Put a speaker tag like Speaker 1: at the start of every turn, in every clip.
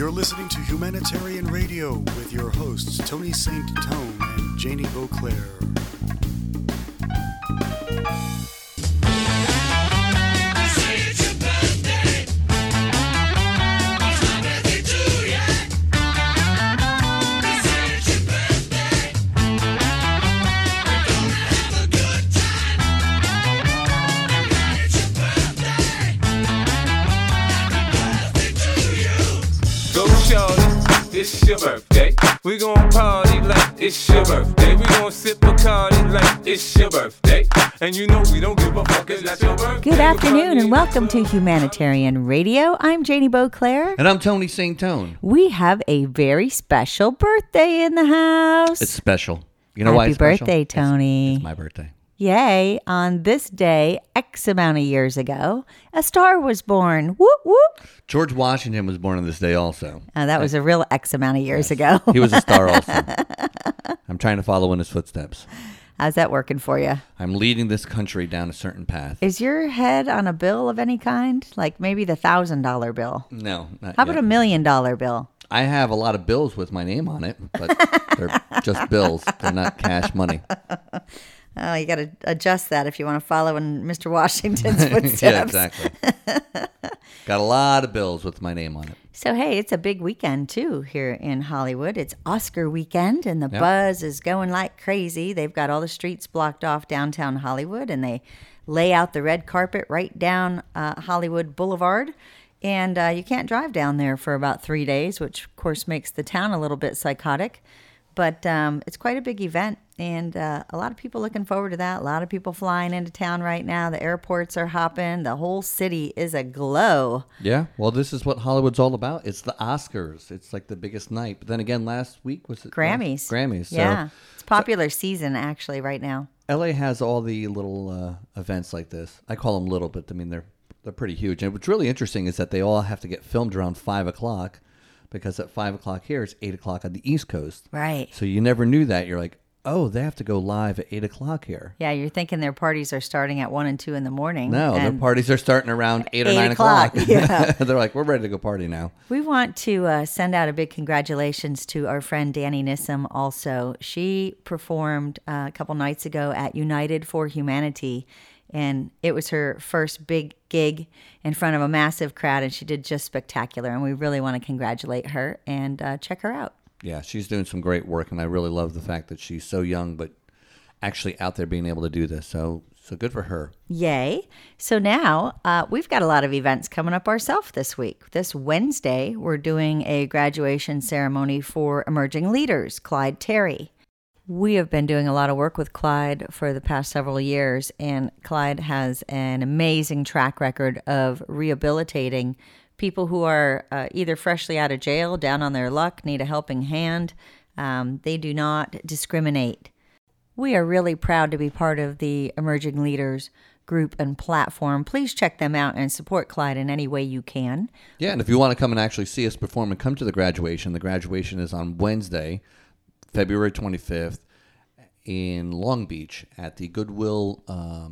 Speaker 1: You're listening to Humanitarian Radio with your hosts, Tony St. Tone and Janie Beauclair.
Speaker 2: It's your birthday. We gon' party like it's your birthday. We gon' sip Bacardi like it's your birthday. And you know we don't give a fuck, it's not your birthday.
Speaker 3: Good afternoon and welcome to Humanitarian Radio. I'm Janie Beauclair.
Speaker 4: And I'm Tony St. Tone.
Speaker 3: We have a very special birthday in the house.
Speaker 4: It's special. You know why it's special?
Speaker 3: Happy birthday, Tony.
Speaker 4: It's my birthday.
Speaker 3: Yay. On this day, X amount of years ago, a star was born. Whoop, whoop.
Speaker 4: George Washington was born on this day also.
Speaker 3: That was a real X amount of years ago.
Speaker 4: He was a star also. I'm trying to follow in his footsteps.
Speaker 3: How's that working for you?
Speaker 4: I'm leading this country down a certain path.
Speaker 3: Is your head on a bill of any kind? Like maybe the $1,000 bill?
Speaker 4: No, not
Speaker 3: How about
Speaker 4: yet.
Speaker 3: $1 million bill?
Speaker 4: I have a lot of bills with my name on it, but they're just bills. They're not cash money.
Speaker 3: Oh, you got to adjust that if you want to follow in Mr. Washington's footsteps.
Speaker 4: Yeah, exactly. Got a lot of bills with my name on it.
Speaker 3: So, hey, it's a big weekend, too, here in Hollywood. It's Oscar weekend, and the buzz is going like crazy. They've got all the streets blocked off downtown Hollywood, and they lay out the red carpet right down Hollywood Boulevard. And you can't drive down there for about 3 days, which, of course, makes the town a little bit psychotic. But it's quite a big event, and a lot of people looking forward to that. A lot of people flying into town right now. The airports are hopping. The whole city is aglow.
Speaker 4: Yeah, well, this is what Hollywood's all about. It's the Oscars. It's like the biggest night. But then again, last week was it?
Speaker 3: Grammys.
Speaker 4: Grammys.
Speaker 3: Yeah, it's popular season, actually, right now.
Speaker 4: LA has all the little events like this. I call them little, but I mean, they're pretty huge. And what's really interesting is that they all have to get filmed around 5 o'clock. Because at 5 o'clock here, it's 8 o'clock on the East Coast.
Speaker 3: Right.
Speaker 4: So you never knew that. You're like, oh, they have to go live at 8 o'clock here.
Speaker 3: Yeah, you're thinking their parties are starting at 1 and 2 in the morning.
Speaker 4: No, their parties are starting around 8 or 9 o'clock.
Speaker 3: Yeah.
Speaker 4: They're like, we're ready to go party now.
Speaker 3: We want to send out a big congratulations to our friend Danny Nissim also. She performed a couple nights ago at United for Humanity. And it was her first big gig in front of a massive crowd, and she did just spectacular. And we really want to congratulate her and check her out.
Speaker 4: Yeah, she's doing some great work, and I really love the fact that she's so young, but actually out there being able to do this. So good for her.
Speaker 3: Yay. So now we've got a lot of events coming up ourselves this week. This Wednesday, we're doing a graduation ceremony for emerging leaders, Clyde Terry. We have been doing a lot of work with Clyde for the past several years, and Clyde has an amazing track record of rehabilitating people who are either freshly out of jail, down on their luck, need a helping hand. They do not discriminate. We are really proud to be part of the Emerging Leaders group and platform. Please check them out and support Clyde in any way you can.
Speaker 4: Yeah, and if you want to come and actually see us perform and come to the graduation is on Wednesday, February 25th in Long Beach at the Goodwill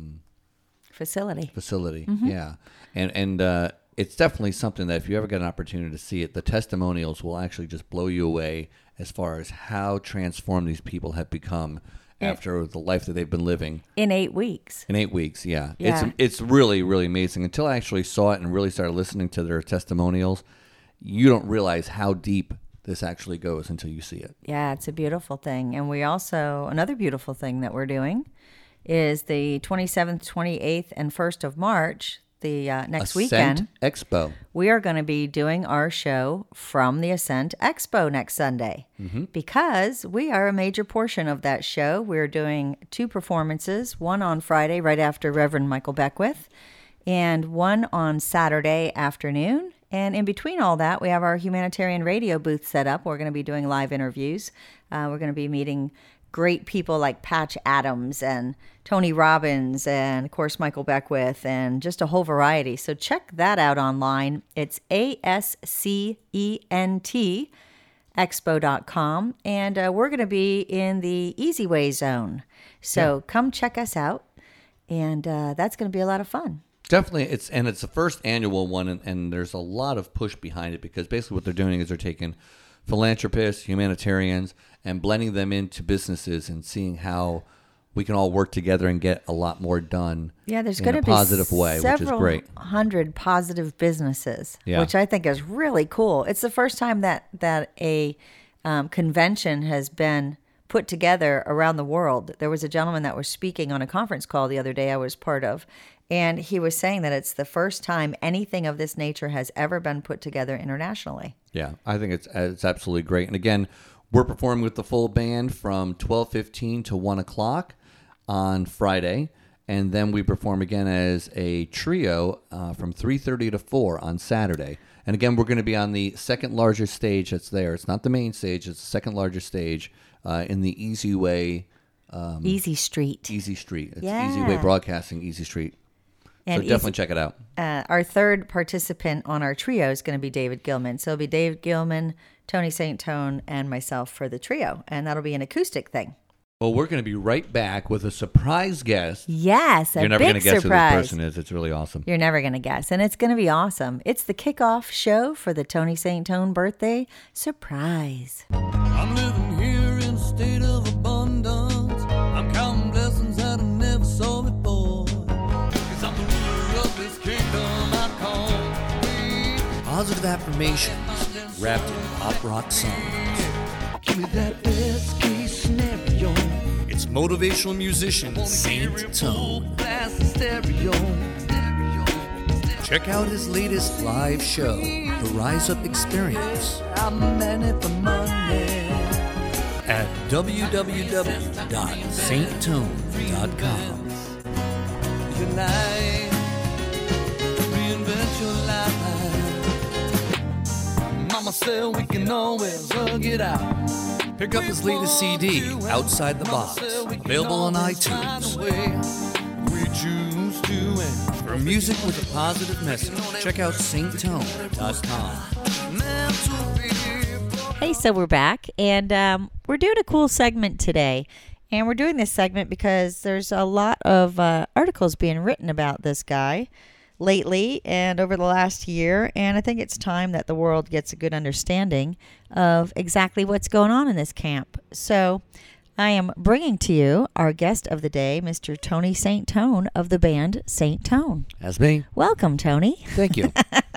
Speaker 3: facility.
Speaker 4: Mm-hmm. Yeah. And it's definitely something that if you ever get an opportunity to see it, the testimonials will actually just blow you away as far as how transformed these people have become after the life that they've been living.
Speaker 3: In 8 weeks.
Speaker 4: In 8 weeks, yeah. It's really, really amazing. Until I actually saw it and really started listening to their testimonials, you don't realize how deep this actually goes until you see it.
Speaker 3: Yeah, it's a beautiful thing. And we also, another beautiful thing that we're doing is the 27th, 28th, and 1st of March, the next weekend.
Speaker 4: Expo.
Speaker 3: We are going to be doing our show from the Ascent Expo next Sunday because we are a major portion of that show. We're doing 2 performances, one on Friday right after Reverend Michael Beckwith, and one on Saturday afternoon. And in between all that, we have our Humanitarian Radio booth set up. We're going to be doing live interviews. We're going to be meeting great people like Patch Adams and Tony Robbins and, of course, Michael Beckwith and just a whole variety. So check that out online. It's ASCENT expo.com. And we're going to be in the Easy Way zone. So come check us out. And that's going to be a lot of fun.
Speaker 4: Definitely, it's the first annual one, and there's a lot of push behind it because basically what they're doing is they're taking philanthropists, humanitarians, and blending them into businesses and seeing how we can all work together and get a lot more done.
Speaker 3: Yeah, there's
Speaker 4: in
Speaker 3: going
Speaker 4: a
Speaker 3: to be
Speaker 4: positive way, which is great.
Speaker 3: 100 positive businesses,
Speaker 4: Yeah.
Speaker 3: which I think is really cool. It's the first time that a convention has been put together around the world. There was a gentleman that was speaking on a conference call the other day I was part of, and he was saying that it's the first time anything of this nature has ever been put together internationally.
Speaker 4: Yeah, I think it's absolutely great. And again, we're performing with the full band from 12:15 to 1 o'clock on Friday, and then we perform again as a trio from 3:30 to 4 on Saturday. And again, we're going to be on the second largest stage that's there. It's not the main stage; it's the second largest stage in the Easy Way.
Speaker 3: Easy Street.
Speaker 4: Easy Street. It's
Speaker 3: Yeah.
Speaker 4: Easy Way Broadcasting, Easy Street.
Speaker 3: And
Speaker 4: So definitely check it out.
Speaker 3: Our third participant on our trio is going to be David Gilman. So it'll be David Gilman, Tony St. Tone, and myself for the trio. And that'll be an acoustic thing.
Speaker 4: Well, we're going to be right back with a surprise guest.
Speaker 3: Yes,
Speaker 4: You're never going to
Speaker 3: big
Speaker 4: guess
Speaker 3: surprise.
Speaker 4: who this person is. It's really awesome.
Speaker 3: You're never going to guess. And it's going to be awesome. It's the kickoff show for the Tony St. Tone birthday surprise.
Speaker 5: I'm living here in a state of abundance. I'm counting blessings that I never saw before. 'Cause I'm the ruler of this kingdom I call me.
Speaker 6: Positive affirmations wrapped in pop rock songs.
Speaker 5: Give me that best case scenario.
Speaker 6: It's motivational musician Saint Tone.
Speaker 5: Glass stereo.
Speaker 6: Check out his latest live show, The Rise Up Experience,
Speaker 5: I'm a man at the money.
Speaker 6: at www.sainttone.com.
Speaker 5: Your life, reinvent your life. Mama said we can always hug it out.
Speaker 6: Pick up his latest CD, Outside the Box, available on iTunes.
Speaker 5: We choose to end.
Speaker 6: For music with a positive message, check out sainttone.com.
Speaker 3: Hey, so we're back, and we're doing a cool segment today. And we're doing this segment because there's a lot of articles being written about this guy lately and over the last year. And I think it's time that the world gets a good understanding of exactly what's going on in this camp. So I am bringing to you our guest of the day, Mr. Tony St. Tone of the band St. Tone.
Speaker 4: That's me.
Speaker 3: Welcome, Tony.
Speaker 4: Thank you.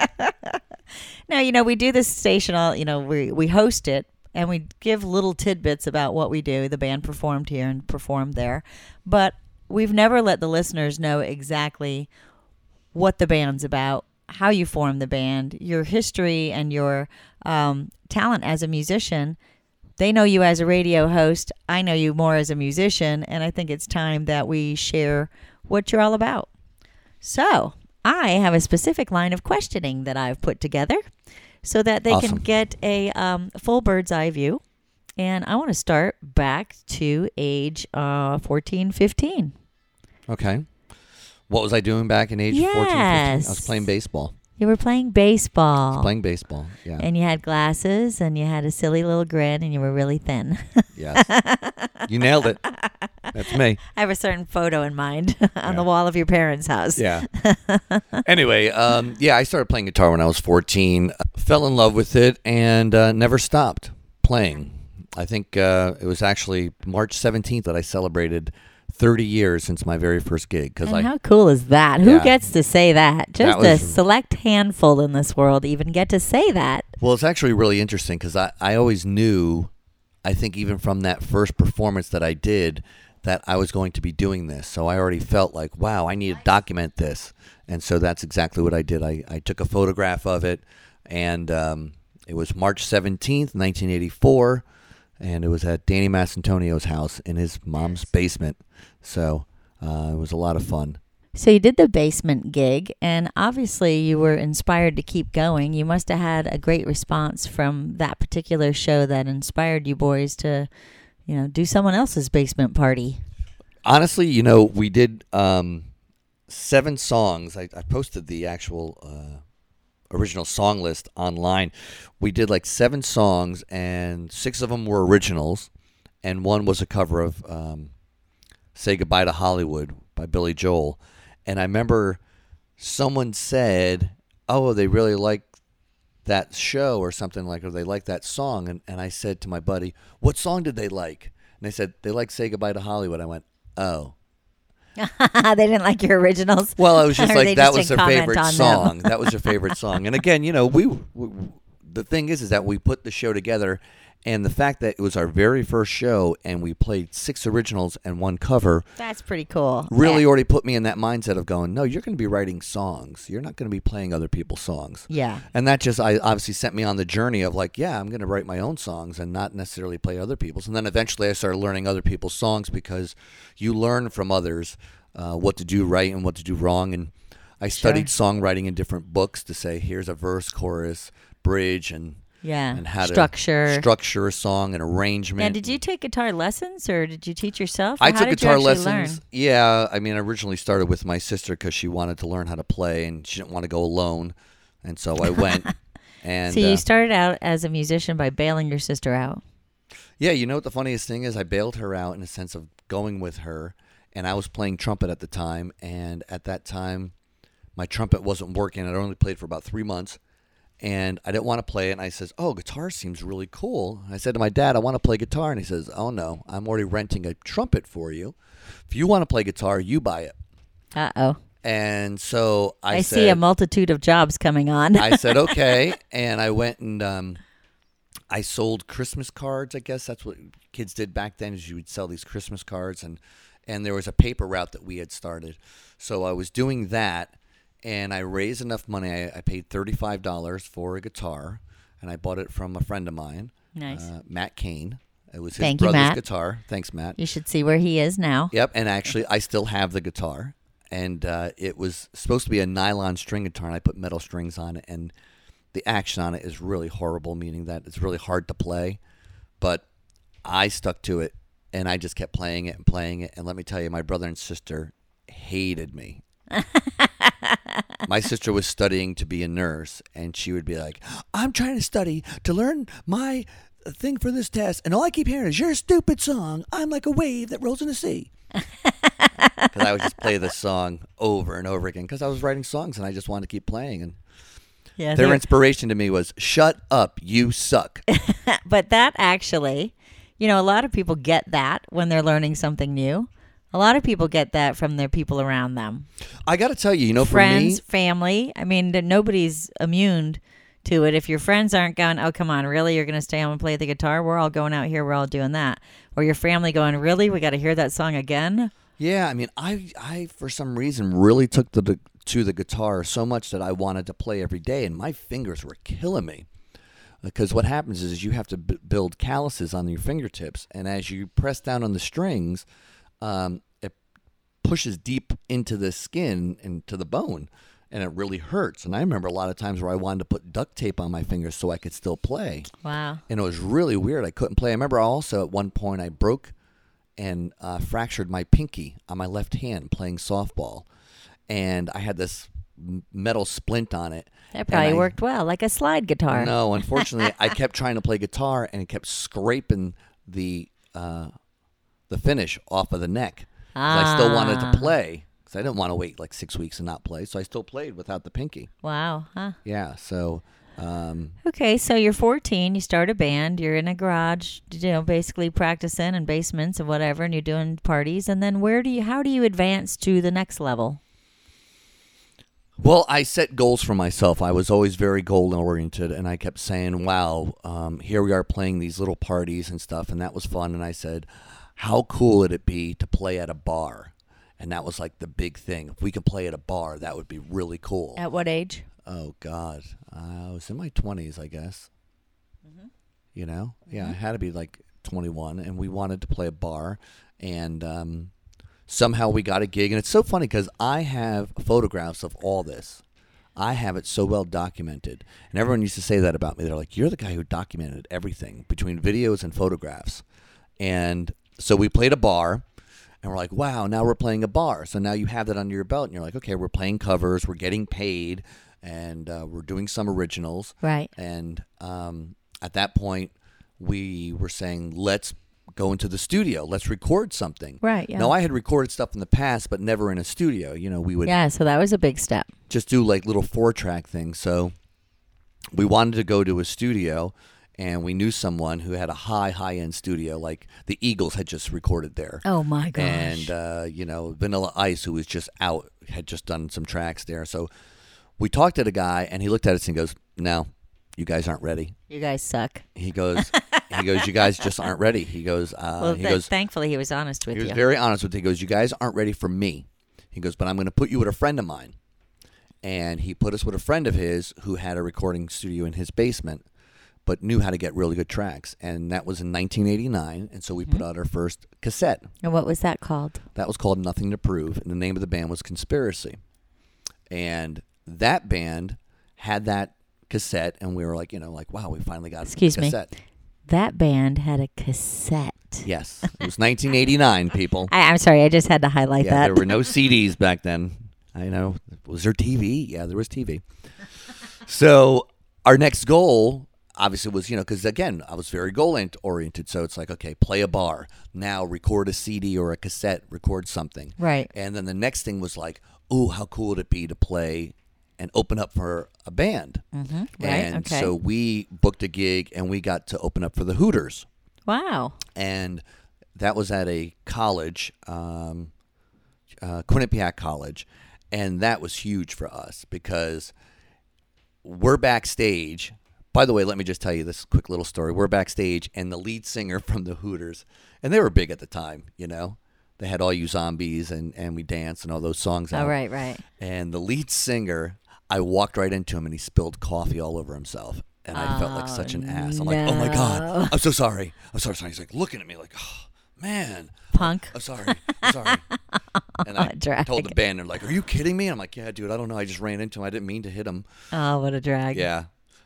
Speaker 3: Now, we do this station, we host it, and we give little tidbits about what we do. The band performed here and performed there. But we've never let the listeners know exactly what the band's about, how you formed the band, your history, and your talent as a musician. They know you as a radio host. I know you more as a musician, and I think it's time that we share what you're all about. So I have a specific line of questioning that I've put together so that they can
Speaker 4: Awesome.
Speaker 3: get a full bird's eye view. And I want to start back to age 14, 15.
Speaker 4: Okay. What was I doing back in age 14, 15? I was
Speaker 3: Yes.
Speaker 4: playing baseball.
Speaker 3: You were playing baseball.
Speaker 4: Playing baseball, yeah.
Speaker 3: And you had glasses and you had a silly little grin and you were really thin.
Speaker 4: Yes. You nailed it. That's me.
Speaker 3: I have a certain photo in mind on the wall of your parents' house.
Speaker 4: Yeah. Anyway, I started playing guitar when I was 14. Fell in love with it and never stopped playing. I think it was actually March 17th that I celebrated 30 years since my very first gig.
Speaker 3: And how cool is that? Who
Speaker 4: Yeah.
Speaker 3: gets to say that? Just
Speaker 4: That
Speaker 3: a
Speaker 4: was-
Speaker 3: select handful in this world even get to say that.
Speaker 4: Well, it's actually really interesting because I always knew, I think even from that first performance that I did, that I was going to be doing this. So I already felt like, wow, I need to document this. And so that's exactly what I did. I took a photograph of it, and it was March 17th, 1984, and it was at Danny Massantonio's house in his mom's basement. So it was a lot of fun.
Speaker 3: So you did the basement gig, and obviously you were inspired to keep going. You must have had a great response from that particular show that inspired you boys to, do someone else's basement party.
Speaker 4: Honestly, we did 7 songs. I posted the actual original song list online. We did like 7 songs, and 6 of them were originals, and 1 was a cover of Say Goodbye to Hollywood by Billy Joel. And I remember someone said, oh, they really like that show or something like, or they like that song. And I said to my buddy, what song did they like? And they said, they like Say Goodbye to Hollywood. I went, oh.
Speaker 3: They didn't like your originals.
Speaker 4: Well, I was just
Speaker 3: Or
Speaker 4: like,
Speaker 3: they
Speaker 4: that
Speaker 3: just
Speaker 4: was their
Speaker 3: didn't comment
Speaker 4: favorite
Speaker 3: on them.
Speaker 4: song. That was their favorite song. And again, you know, we the thing is that we put the show together, and the fact that it was our very first show and we played 6 originals and 1 cover
Speaker 3: That's pretty cool.
Speaker 4: really
Speaker 3: Yeah.
Speaker 4: already put me in that mindset of going, no, you're going to be writing songs. You're not going to be playing other people's songs.
Speaker 3: Yeah.
Speaker 4: And that just obviously sent me on the journey of like, yeah, I'm going to write my own songs and not necessarily play other people's. And then eventually I started learning other people's songs because you learn from others what to do right and what to do wrong. And I studied songwriting in different books to say, here's a verse, chorus, bridge, and how
Speaker 3: Structure.
Speaker 4: to structure a song and arrangement.
Speaker 3: Now, did you take guitar lessons or did you teach yourself? Or
Speaker 4: I
Speaker 3: how
Speaker 4: took
Speaker 3: did
Speaker 4: guitar
Speaker 3: you actually
Speaker 4: lessons.
Speaker 3: Learn?
Speaker 4: Yeah, I mean, I originally started with my sister because she wanted to learn how to play and she didn't want to go alone, and so I went. And
Speaker 3: So you started out as a musician by bailing your sister out.
Speaker 4: yeah, you know what the funniest thing is? I bailed her out in a sense of going with her, and I was playing trumpet at the time, and at that time, my trumpet wasn't working. I'd only played for about 3 months. And I didn't want to play it. And I says, oh, guitar seems really cool. And I said to my dad, I want to play guitar. And he says, oh, no, I'm already renting a trumpet for you. If you want to play guitar, you buy it.
Speaker 3: Uh-oh.
Speaker 4: And so I said,
Speaker 3: see a multitude of jobs coming on.
Speaker 4: I said, okay. And I went and I sold Christmas cards. I guess that's what kids did back then, is you would sell these Christmas cards. And there was a paper route that we had started. So I was doing that. And I raised enough money. I paid $35 for a guitar, and I bought it from a friend of mine,
Speaker 3: Nice.
Speaker 4: Matt Kane. It was his
Speaker 3: Thank you,
Speaker 4: brother's
Speaker 3: Matt.
Speaker 4: guitar. Thanks, Matt.
Speaker 3: You should see where he is now.
Speaker 4: Yep, and actually, I still have the guitar. And it was supposed to be a nylon string guitar, and I put metal strings on it. And the action on it is really horrible, meaning that it's really hard to play. But I stuck to it, and I just kept playing it and playing it. And let me tell you, my brother and sister hated me. My sister was studying to be a nurse, and she would be like, I'm trying to study to learn my thing for this test, and all I keep hearing is your stupid song. I'm like a wave that rolls in the sea. Because I would just play this song over and over again because I was writing songs, and I just wanted to keep playing. And
Speaker 3: Yeah,
Speaker 4: their inspiration to me was, shut up, you suck.
Speaker 3: but that actually, you know, a lot of people get that when they're learning something new. A lot of people get that from their people around them.
Speaker 4: I got to tell you, for
Speaker 3: Friends,
Speaker 4: me,
Speaker 3: family. I mean, nobody's immune to it. If your friends aren't going, oh, come on, really? You're going to stay home and play the guitar? We're all going out here. We're all doing that. Or your family going, really? We got to hear that song again?
Speaker 4: yeah, I mean, I for some reason really took to the guitar so much that I wanted to play every day, and my fingers were killing me. Because what happens is you have to build calluses on your fingertips, and as you press down on the strings, it pushes deep into the skin and to the bone, and it really hurts. And I remember a lot of times where I wanted to put duct tape on my fingers so I could still play.
Speaker 3: Wow.
Speaker 4: And it was really weird. I couldn't play. I remember also at one point I broke and fractured my pinky on my left hand playing softball. And I had this metal splint on it.
Speaker 3: That probably
Speaker 4: And
Speaker 3: worked well, like a slide guitar.
Speaker 4: No, unfortunately, I kept trying to play guitar and it kept scraping the finish off of the neck. 'Cause I still wanted to play because I didn't want to wait like 6 weeks and not play. So I still played without the pinky.
Speaker 3: Wow. Huh.
Speaker 4: Yeah. So
Speaker 3: Okay, so you're 14, you start a band, you're in a garage, basically practicing in basements and whatever, and you're doing parties. And then how do you advance to the next level?
Speaker 4: well, I set goals for myself. I was always very goal oriented, and I kept saying, "Wow, here we are playing these little parties and stuff," and that was fun. And I said, "How cool would it be to play at a bar?" And that was like the big thing. If we could play at a bar, that would be really cool.
Speaker 3: At what age?
Speaker 4: Oh God, I was in my 20s, I guess. Yeah, I had to be like 21, and we wanted to play a bar, and somehow we got a gig. And it's so funny because I have photographs of all this. I have it so well documented, and everyone used to say that about me. They're like, "You're the guy who documented everything between videos and photographs." And so we played a bar. And we're like, wow, now we're playing a bar. So now you have that under your belt. And you're like, okay, we're playing covers. We're getting paid. And we're doing some originals.
Speaker 3: Right.
Speaker 4: And at that point, we were saying, let's go into the studio. Let's record something.
Speaker 3: Right, yeah.
Speaker 4: Now, I had recorded stuff in the past, but never in a studio. We would
Speaker 3: Yeah, so that was a big step.
Speaker 4: just do like little 4-track things. So we wanted to go to a studio, and we knew someone who had a high-end studio. Like the Eagles had just recorded there.
Speaker 3: Oh, my gosh.
Speaker 4: And, Vanilla Ice, who was just out, had just done some tracks there. So we talked to the guy, and he looked at us and goes, "No, you guys aren't ready."
Speaker 3: You guys suck.
Speaker 4: He goes, "You guys just aren't ready." He goes,
Speaker 3: Thankfully he was honest with
Speaker 4: he
Speaker 3: you.
Speaker 4: was very honest with me. He goes, "You guys aren't ready for me." He goes, "But I'm going to put you with a friend of mine." And he put us with a friend of his who had a recording studio in his basement, but knew how to get really good tracks. And that was in 1989. And so we put out our first cassette.
Speaker 3: And what was that called?
Speaker 4: That was called Nothing to Prove. And the name of the band was Conspiracy. And that band had that cassette. And we were like, wow, we finally got a cassette.
Speaker 3: That band had a cassette.
Speaker 4: Yes. It was 1989, people.
Speaker 3: I'm sorry, I just had to highlight that.
Speaker 4: There were no CDs back then. I know. Was there TV? Yeah, there was TV. So our next goal, obviously, was, because, again, I was very goal-oriented. So it's like, okay, play a bar. Now record a CD or a cassette, record something.
Speaker 3: Right.
Speaker 4: And then the next thing was like, oh, how cool would it be to play and open up for a band?
Speaker 3: Mm-hmm. Right,
Speaker 4: And
Speaker 3: okay.
Speaker 4: so we booked a gig, and we got to open up for the Hooters.
Speaker 3: Wow.
Speaker 4: And that was at a college, Quinnipiac College. And that was huge for us because we're backstage. By the way, let me just tell you this quick little story. We're backstage, and the lead singer from the Hooters, and they were big at the time, They had All You Zombies and We Dance and all those songs out.
Speaker 3: Oh, right.
Speaker 4: And the lead singer, I walked right into him, and he spilled coffee all over himself. And I felt like such an ass. I'm like, oh, my God. I'm so sorry. He's like looking at me like, oh, man.
Speaker 3: Punk.
Speaker 4: I'm sorry. And I told the band, they're like, "Are you kidding me?" And I'm like, "Yeah, dude, I don't know. I just ran into him. I didn't mean to hit him."
Speaker 3: Oh, what a drag.
Speaker 4: Yeah.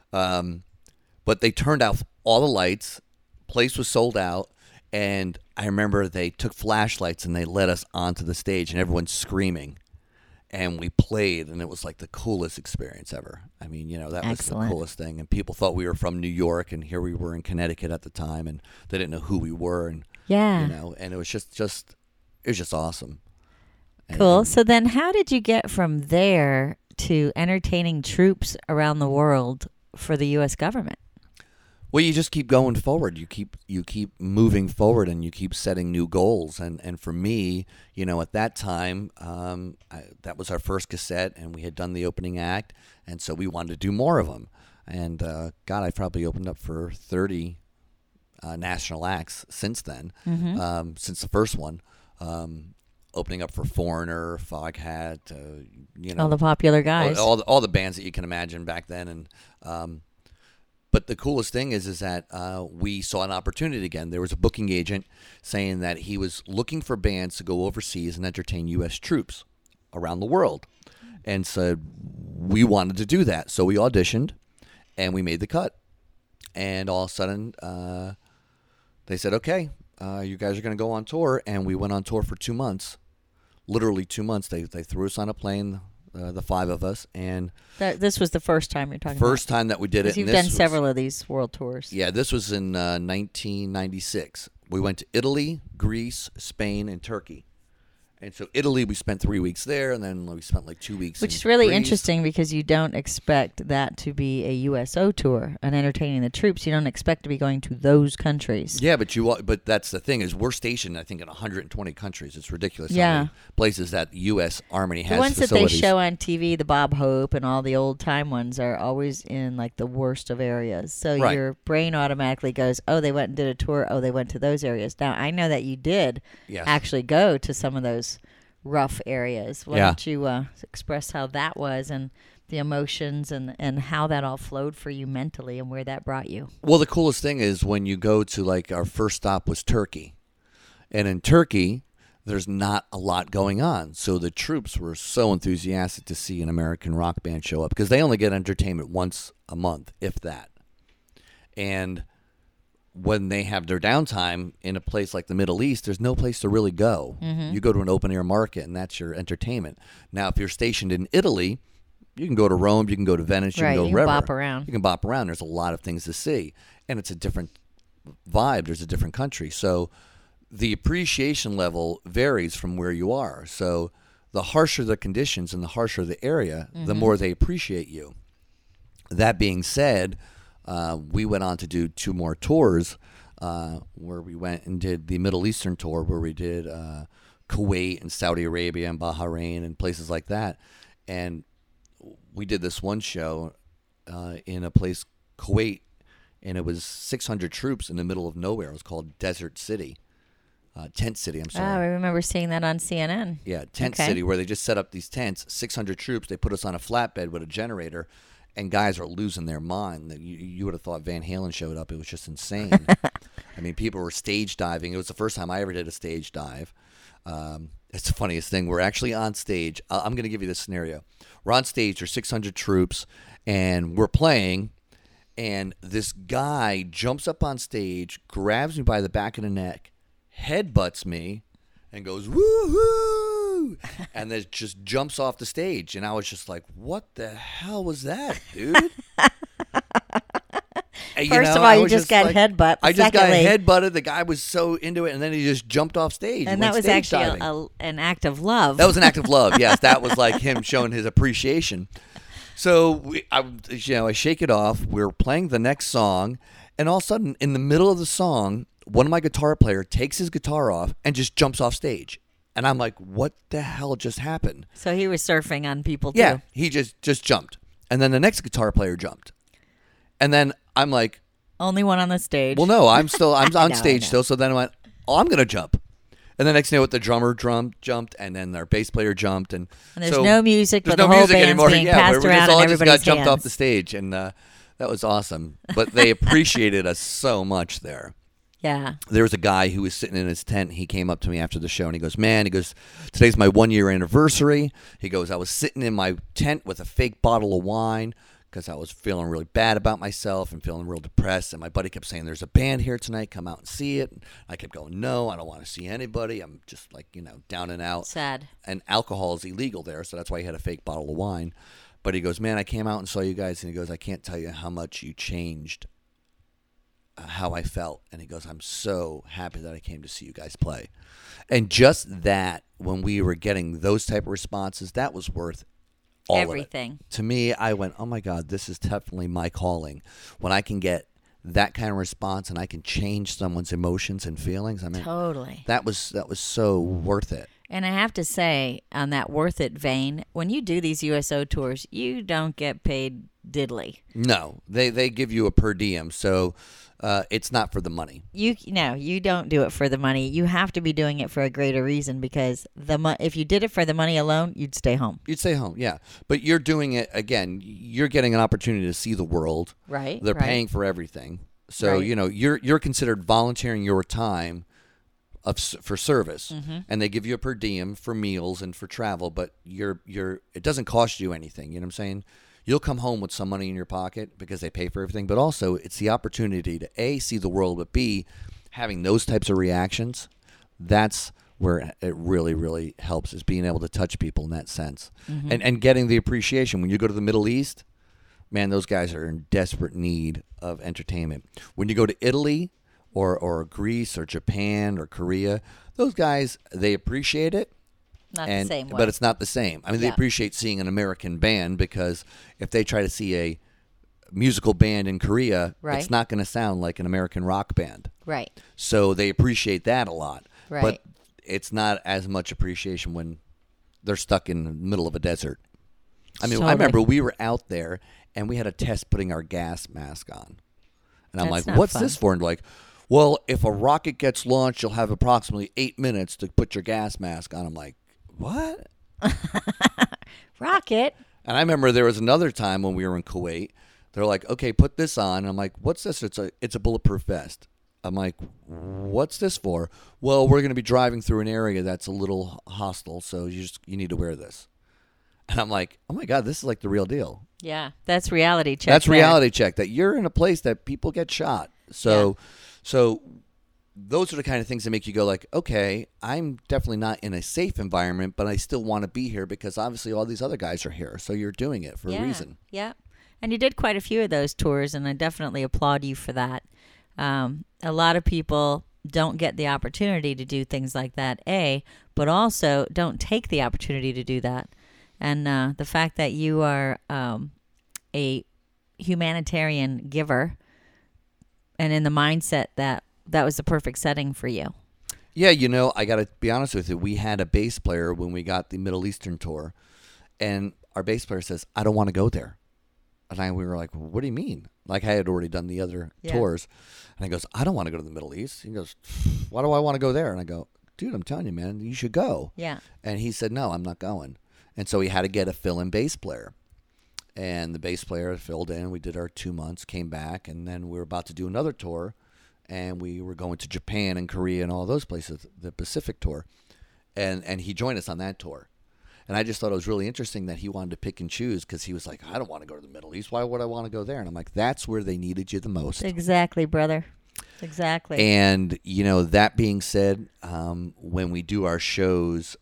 Speaker 4: But they turned out all the lights. Place was sold out. And I remember they took flashlights and they led us onto the stage, and everyone's screaming. And we played, and it was like the coolest experience ever. I mean, that was the coolest thing. And people thought we were from New York, and here we were in Connecticut at the time, and they didn't know who we were. And and it was just it was just awesome.
Speaker 3: Cool. So then how did you get from there to entertaining troops around the world for the U.S. government?
Speaker 4: Well, you just keep going forward. You keep moving forward, and you keep setting new goals. And for me, at that time, that was our first cassette, and we had done the opening act, and so we wanted to do more of them. And God, I've probably opened up for 30 national acts since then, since the first one. Opening up for Foreigner, Foghat,
Speaker 3: all the popular guys,
Speaker 4: all the bands that you can imagine back then, and but the coolest thing is that we saw an opportunity again. There was a booking agent saying that he was looking for bands to go overseas and entertain U.S. troops around the world, and so we wanted to do that. So we auditioned, and we made the cut, and all of a sudden they said, "Okay, you guys are going to go on tour," and we went on tour for 2 months. Literally 2 months. They threw us on a plane, the 5 of us, and
Speaker 3: this was the first time you're talking about.
Speaker 4: First time that we did it.
Speaker 3: You've done several of these world tours.
Speaker 4: Yeah, this was in 1996. We went to Italy, Greece, Spain, and Turkey. And so Italy, we spent 3 weeks there, and then we spent like 2 weeks.
Speaker 3: Which is really
Speaker 4: Greece.
Speaker 3: interesting because you don't expect that to be a USO tour, an entertaining the troops. You don't expect to be going to those countries.
Speaker 4: Yeah, but that's the thing is we're stationed, I think, in 120 countries. It's ridiculous.
Speaker 3: Yeah,
Speaker 4: how many places that U.S. Army has.
Speaker 3: The ones
Speaker 4: facilities.
Speaker 3: that they show on TV, the Bob Hope and all the old time ones, are always in like the worst of areas. So
Speaker 4: right.
Speaker 3: Your brain automatically goes, "Oh, they went and did a tour. Oh, they went to those areas." Now I know that you did actually go to some of those rough areas. Why don't you express how that was and the emotions and how that all flowed for you mentally and where that brought you?
Speaker 4: Well, the coolest thing is when you go to, like, our first stop was Turkey. And in Turkey, there's not a lot going on. So the troops were so enthusiastic to see an American rock band show up because they only get entertainment once a month, if that. And when they have their downtime in a place like the Middle East, there's no place to really go. Mm-hmm. You go to an open-air market, and that's your entertainment. Now, if you're stationed in Italy, you can go to Rome, you can go to Venice, you can go wherever.
Speaker 3: Bop around.
Speaker 4: You can bop around. There's a lot of things to see, and it's a different vibe. There's a different country. So the appreciation level varies from where you are. So the harsher the conditions and the harsher the area, the more they appreciate you. That being said, we went on to do 2 more tours where we went and did the Middle Eastern tour, where we did Kuwait and Saudi Arabia and Bahrain and places like that. And we did this one show in a place, Kuwait, and it was 600 troops in the middle of nowhere. It was called Desert City. Tent City, I'm sorry.
Speaker 3: Oh, I remember seeing that on CNN.
Speaker 4: Yeah, Tent City, where they just set up these tents, 600 troops. They put us on a flatbed with a generator, and guys are losing their mind. You would have thought Van Halen showed up. It was just insane. I mean, people were stage diving. It was the first time I ever did a stage dive. It's the funniest thing. We're actually on stage. I'm going to give you this scenario. We're on stage. There's 600 troops, and we're playing, and this guy jumps up on stage, grabs me by the back of the neck, headbutts me, and goes, woo-hoo, and then just jumps off the stage. And I was just like, what the hell was that, dude?
Speaker 3: First of all, you just got headbutt.
Speaker 4: I just got headbutted. The guy was so into it, and then he just jumped off stage.
Speaker 3: And that was actually an act of love.
Speaker 4: That was an act of love, yes. That was like him showing his appreciation. So I shake it off. We're playing the next song, and all of a sudden, in the middle of the song, one of my guitar players takes his guitar off and just jumps off stage. And I'm like, what the hell just happened?
Speaker 3: So he was surfing on people, too.
Speaker 4: Yeah, he just jumped. And then the next guitar player jumped. And then I'm like,
Speaker 3: only one on the stage.
Speaker 4: well, no, I'm on stage still. So then I went, oh, I'm going to jump. And the next thing, the drummer jumped, and then our bass player jumped. And
Speaker 3: there's no music, but the whole band's
Speaker 4: anymore.
Speaker 3: being passed around, and everybody
Speaker 4: just got jumped off the stage. And that was awesome. But they appreciated us so much there.
Speaker 3: Yeah.
Speaker 4: There was a guy who was sitting in his tent. He came up to me after the show, and he goes, today's my 1-year anniversary. He goes, I was sitting in my tent with a fake bottle of wine because I was feeling really bad about myself and feeling real depressed. And my buddy kept saying, there's a band here tonight. Come out and see it. And I kept going, no, I don't want to see anybody. I'm just down and out.
Speaker 3: Sad.
Speaker 4: And alcohol is illegal there, so that's why he had a fake bottle of wine. But he goes, man, I came out and saw you guys. And he goes, I can't tell you how much you changed how I felt. And he goes, I'm so happy that I came to see you guys play. And just that, when we were getting those type of responses, that was worth all
Speaker 3: everything.
Speaker 4: Of it. To me, I went, oh my God, this is definitely my calling. When I can get that kind of response and I can change someone's emotions and feelings, I mean,
Speaker 3: totally.
Speaker 4: That was so worth it.
Speaker 3: And I have to say, on that worth it vein, when you do these USO tours, you don't get paid diddly.
Speaker 4: No, they give you a per diem, so it's not for the money.
Speaker 3: You don't do it for the money. You have to be doing it for a greater reason, because if you did it for the money alone, you'd stay home.
Speaker 4: You'd stay home, yeah. But you're doing it, again, you're getting an opportunity to see the world.
Speaker 3: Right.
Speaker 4: They're paying for everything. So, you're considered volunteering your time for service, and they give you a per diem for meals and for travel, but it doesn't cost you anything. You know what I'm saying? You'll come home with some money in your pocket because they pay for everything, but also it's the opportunity to A, see the world, but B, having those types of reactions. That's where it really, really helps, is being able to touch people in that sense, and getting the appreciation. When you go to the Middle East, man, those guys are in desperate need of entertainment. When you go to Italy or Greece or Japan or Korea, those guys, they appreciate it.
Speaker 3: Not the same way.
Speaker 4: But it's not the same. I mean, they appreciate seeing an American band, because if they try to see a musical band in Korea, it's not going to sound like an American rock band.
Speaker 3: Right.
Speaker 4: So they appreciate that a lot.
Speaker 3: Right.
Speaker 4: But it's not as much appreciation when they're stuck in the middle of a desert. I mean, I remember we were out there, and we had a test putting our gas mask on. And I'm like, what's this for? And like, well, if a rocket gets launched, you'll have approximately 8 minutes to put your gas mask on. I'm like, what?
Speaker 3: Rocket.
Speaker 4: And I remember there was another time when we were in Kuwait. They're like, okay, put this on. And I'm like, what's this? It's a bulletproof vest. I'm like, what's this for? Well, we're going to be driving through an area that's a little hostile, so you need to wear this. And I'm like, oh my God, this is like the real deal.
Speaker 3: Yeah, that's reality check.
Speaker 4: That's reality check, that you're in a place that people get shot. So those are the kind of things that make you go like, okay, I'm definitely not in a safe environment, but I still want to be here because obviously all these other guys are here. So you're doing it for a reason.
Speaker 3: Yeah. And you did quite a few of those tours, and I definitely applaud you for that. A lot of people don't get the opportunity to do things like that, but also don't take the opportunity to do that. And the fact that you are a humanitarian giver and in the mindset that was the perfect setting for you.
Speaker 4: Yeah, I got to be honest with you. We had a bass player when we got the Middle Eastern tour, and our bass player says, I don't want to go there. And we were like, well, what do you mean? Like, I had already done the other tours. And he goes, I don't want to go to the Middle East. He goes, why do I want to go there? And I go, dude, I'm telling you, man, you should go.
Speaker 3: Yeah.
Speaker 4: And he said, no, I'm not going. And so he had to get a fill-in bass player. And the bass player filled in. We did our 2 months, came back, and then we were about to do another tour. And we were going to Japan and Korea and all those places, the Pacific tour. And he joined us on that tour. And I just thought it was really interesting that he wanted to pick and choose because he was like, I don't want to go to the Middle East. Why would I want to go there? And I'm like, that's where they needed you the most.
Speaker 3: Exactly, brother. Exactly.
Speaker 4: And, that being said, when we do our shows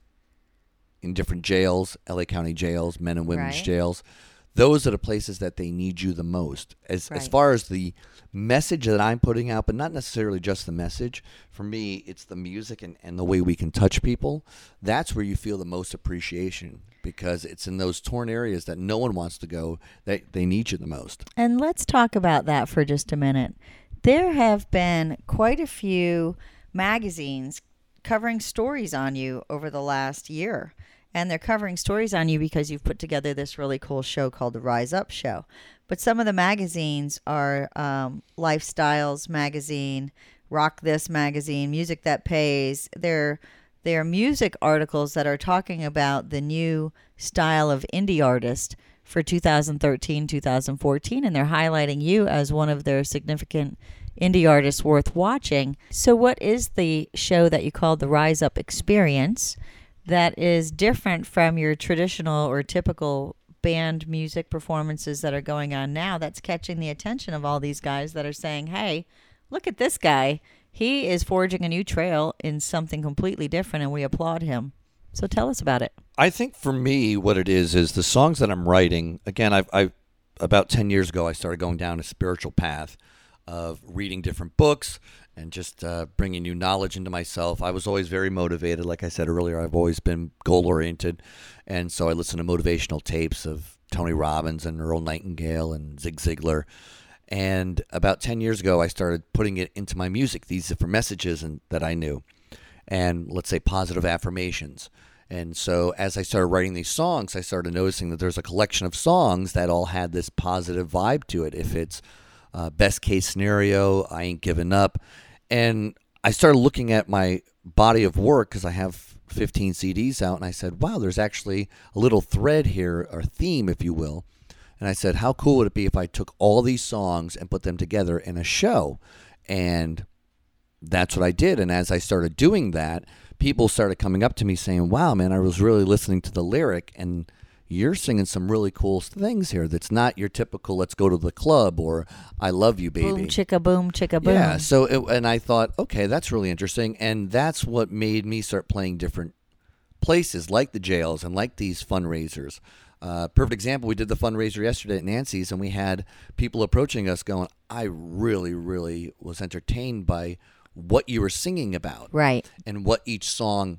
Speaker 4: in different jails, LA County jails, men and women's jails, those are the places that they need you the most. As far as the message that I'm putting out, but not necessarily just the message. For me, it's the music and the way we can touch people. That's where you feel the most appreciation because it's in those torn areas that no one wants to go that they need you the most.
Speaker 3: And let's talk about that for just a minute. There have been quite a few magazines covering stories on you over the last year. And they're covering stories on you because you've put together this really cool show called the Rise Up Show. But some of the magazines are Lifestyles Magazine, Rock This Magazine, Music That Pays. They're music articles that are talking about the new style of indie artist for 2013, 2014, and they're highlighting you as one of their significant indie artists worth watching. So what is the show that you called the Rise Up Experience that is different from your traditional or typical band music performances that are going on now that's catching the attention of all these guys that are saying, hey, look at this guy. He is forging a new trail in something completely different, and we applaud him. So tell us about it.
Speaker 4: I think for me, what it is the songs that I'm writing. Again, I about 10 years ago, I started going down a spiritual path of reading different books and just bringing new knowledge into myself. I was always very motivated. Like I said earlier, I've always been goal-oriented. And so I listened to motivational tapes of Tony Robbins and Earl Nightingale and Zig Ziglar. And about 10 years ago, I started putting it into my music, these different messages that I knew. And let's say positive affirmations. And so as I started writing these songs, I started noticing that there's a collection of songs that all had this positive vibe to it. If it's best case scenario, I ain't giving up. And I started looking at my body of work because I have 15 CDs out, and I said, wow, there's actually a little thread here, or theme, if you will. And I said, how cool would it be if I took all these songs and put them together in a show? And that's what I did. And as I started doing that, people started coming up to me saying, wow, man, I was really listening to the lyric, and you're singing some really cool things here that's not your typical let's go to the club or I love you, baby.
Speaker 3: Boom, chicka boom, chicka boom.
Speaker 4: Yeah, and I thought, okay, that's really interesting. And that's what made me start playing different places like the jails and like these fundraisers. Perfect example, we did the fundraiser yesterday at Nancy's, and we had people approaching us going, I really, really was entertained by what you were singing about.
Speaker 3: Right.
Speaker 4: And what each song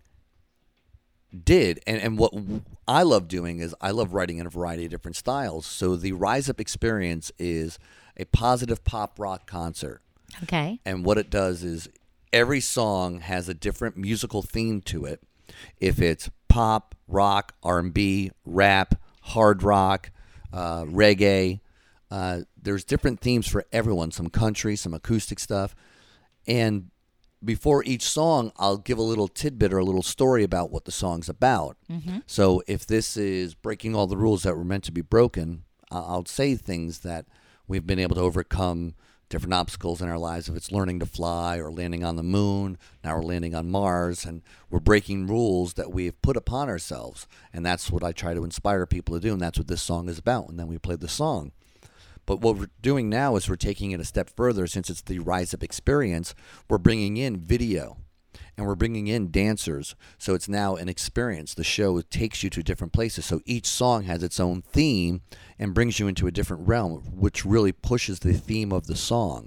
Speaker 4: did. And what I love doing is I love writing in a variety of different styles. So the Rise Up Experience is a positive pop rock concert.
Speaker 3: Okay.
Speaker 4: And what it does is every song has a different musical theme to it. If it's pop, rock, R&B, rap, hard rock, reggae, there's different themes for everyone. Some country, some acoustic stuff. And before each song, I'll give a little tidbit or a little story about what the song's about. Mm-hmm. So if this is breaking all the rules that were meant to be broken, I'll say things that we've been able to overcome different obstacles in our lives. If it's learning to fly or landing on the moon, now we're landing on Mars, and we're breaking rules that we've put upon ourselves. And that's what I try to inspire people to do, and that's what this song is about. And then we play the song. But what we're doing now is we're taking it a step further. Since it's the Rise Up Experience, we're bringing in video and we're bringing in dancers. So it's now an experience. The show takes you to different places. So each song has its own theme and brings you into a different realm, which really pushes the theme of the song.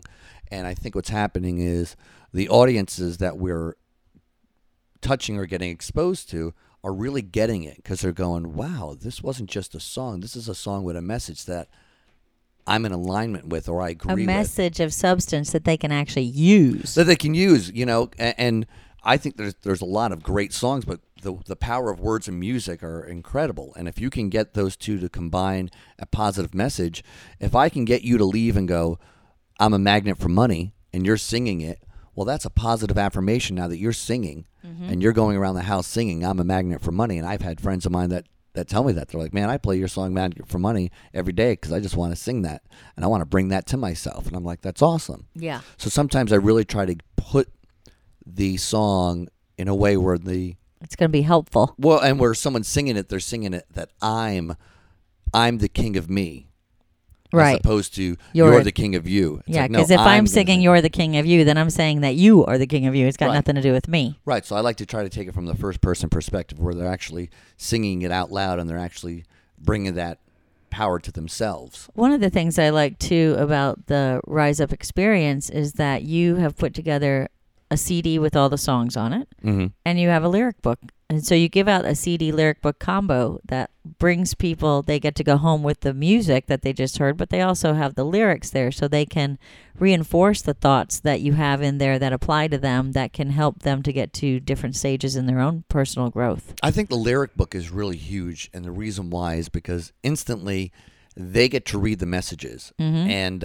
Speaker 4: And I think what's happening is the audiences that we're touching or getting exposed to are really getting it because they're going, wow, this wasn't just a song. This is a song with a message that I'm in alignment with or I agree with.
Speaker 3: A message of substance that they can actually use.
Speaker 4: That they can use, and I think there's a lot of great songs, but the power of words and music are incredible. And if you can get those two to combine a positive message, if I can get you to leave and go, I'm a magnet for money, and you're singing it, well, that's a positive affirmation now that you're singing and you're going around the house singing, I'm a magnet for money. And I've had friends of mine that tell me that. They're like, man, I play your song Magnet for Money every day because I just want to sing that. And I want to bring that to myself. And I'm like, that's awesome.
Speaker 3: Yeah.
Speaker 4: So sometimes I really try to put the song in a way where
Speaker 3: it's going to be helpful.
Speaker 4: Well, and where someone's singing it, they're singing it that I'm the king of me.
Speaker 3: Right.
Speaker 4: As opposed to you're the king of you. It's
Speaker 3: yeah,
Speaker 4: like, no,
Speaker 3: because if I'm singing
Speaker 4: sing.
Speaker 3: you're the king of you, then I'm saying that you are the king of you. It's got
Speaker 4: Right.
Speaker 3: nothing to do with me.
Speaker 4: Right. So I like to try to take it from the first person perspective where they're actually singing it out loud and they're actually bringing that power to themselves.
Speaker 3: One of the things I like too about the Rise Up experience is that you have put together a CD with all the songs on it, and you have a lyric book. And so you give out a CD lyric book combo that brings people, they get to go home with the music that they just heard, but they also have the lyrics there so they can reinforce the thoughts that you have in there that apply to them that can help them to get to different stages in their own personal growth.
Speaker 4: I think the lyric book is really huge, and the reason why is because instantly they get to read the messages. And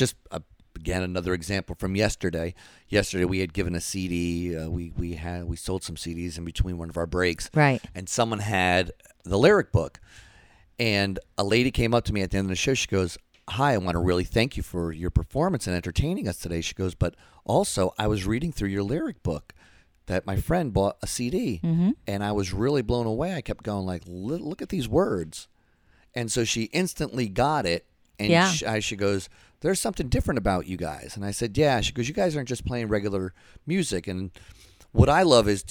Speaker 4: again, another example from yesterday. Yesterday we had given a CD. We sold some CDs in between one of our breaks.
Speaker 3: Right.
Speaker 4: And someone had the lyric book. And a lady came up to me at the end of the show. She goes, hi, I want to really thank you for your performance and entertaining us today. She goes, but also I was reading through your lyric book that my friend bought a CD. And I was really blown away. I kept going like, look at these words. And so she instantly got it. And she goes, there's something different about you guys. And I said, yeah. She goes, you guys aren't just playing regular music. And what I love is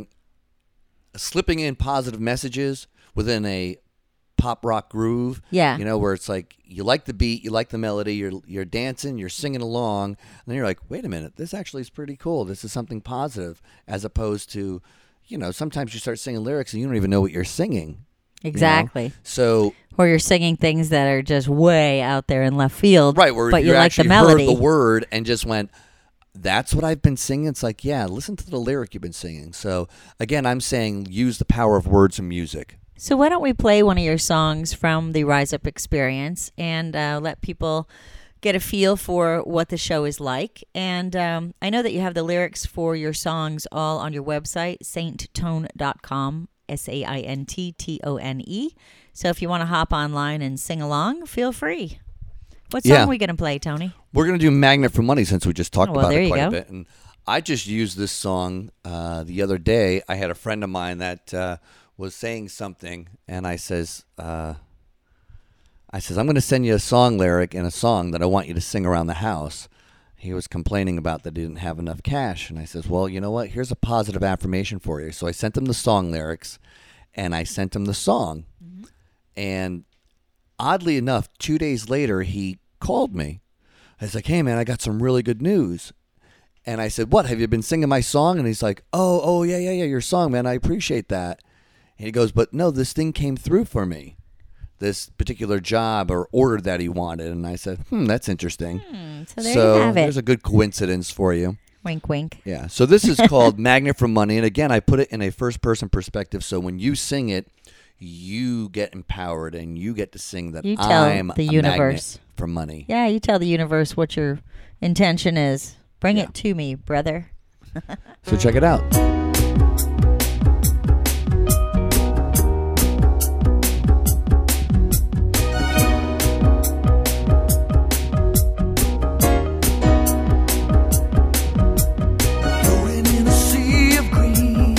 Speaker 4: slipping in positive messages within a pop rock groove.
Speaker 3: Yeah.
Speaker 4: Where it's like, you like the beat, you like the melody, you're dancing, you're singing along. And then you're like, wait a minute, this actually is pretty cool. This is something positive, as opposed to, sometimes you start singing lyrics and you don't even know what you're singing.
Speaker 3: Exactly.
Speaker 4: So,
Speaker 3: or you're singing things that are just way out there in left field.
Speaker 4: right, where
Speaker 3: but
Speaker 4: you
Speaker 3: like the
Speaker 4: actually
Speaker 3: melody.
Speaker 4: heard the word and just went, that's what I've been singing. It's like, yeah, listen to the lyric you've been singing. So again, I'm saying use the power of words and music.
Speaker 3: So why don't we play one of your songs from the Rise Up experience and let people get a feel for what the show is like. And I know that you have the lyrics for your songs all on your website, sainttone.com. SAINTTONE. So if you want to hop online and sing along, feel free. What song are we going to play, Tony?
Speaker 4: We're going to do Magnet for Money since we just talked about
Speaker 3: there
Speaker 4: it
Speaker 3: you
Speaker 4: quite
Speaker 3: go.
Speaker 4: a bit. And I just used this song the other day. I had a friend of mine that was saying something, and I says, I'm going to send you a song lyric and a song that I want you to sing around the house. He was complaining about that he didn't have enough cash. And I says, well, you know what? Here's a positive affirmation for you. So I sent him the song lyrics, and I sent him the song. And oddly enough, 2 days later, he called me. I was like, hey, man, I got some really good news. And I said, what? Have you been singing my song? And he's like, oh, yeah, your song, man. I appreciate that. And he goes, but no, this thing came through for me. This particular job or order that he wanted. And I said, that's interesting.
Speaker 3: So there you have it.
Speaker 4: There's a good coincidence for you.
Speaker 3: Wink, wink.
Speaker 4: Yeah. So this is called Magnet for Money. And again, I put it in a first-person perspective. So when you sing it, you get empowered and you get to sing that
Speaker 3: You tell
Speaker 4: I'm
Speaker 3: the
Speaker 4: a
Speaker 3: universe.
Speaker 4: magnet for money.
Speaker 3: Yeah, you tell the universe what your intention is. Bring it to me, brother.
Speaker 4: So check it out.
Speaker 5: Floating in a sea of green.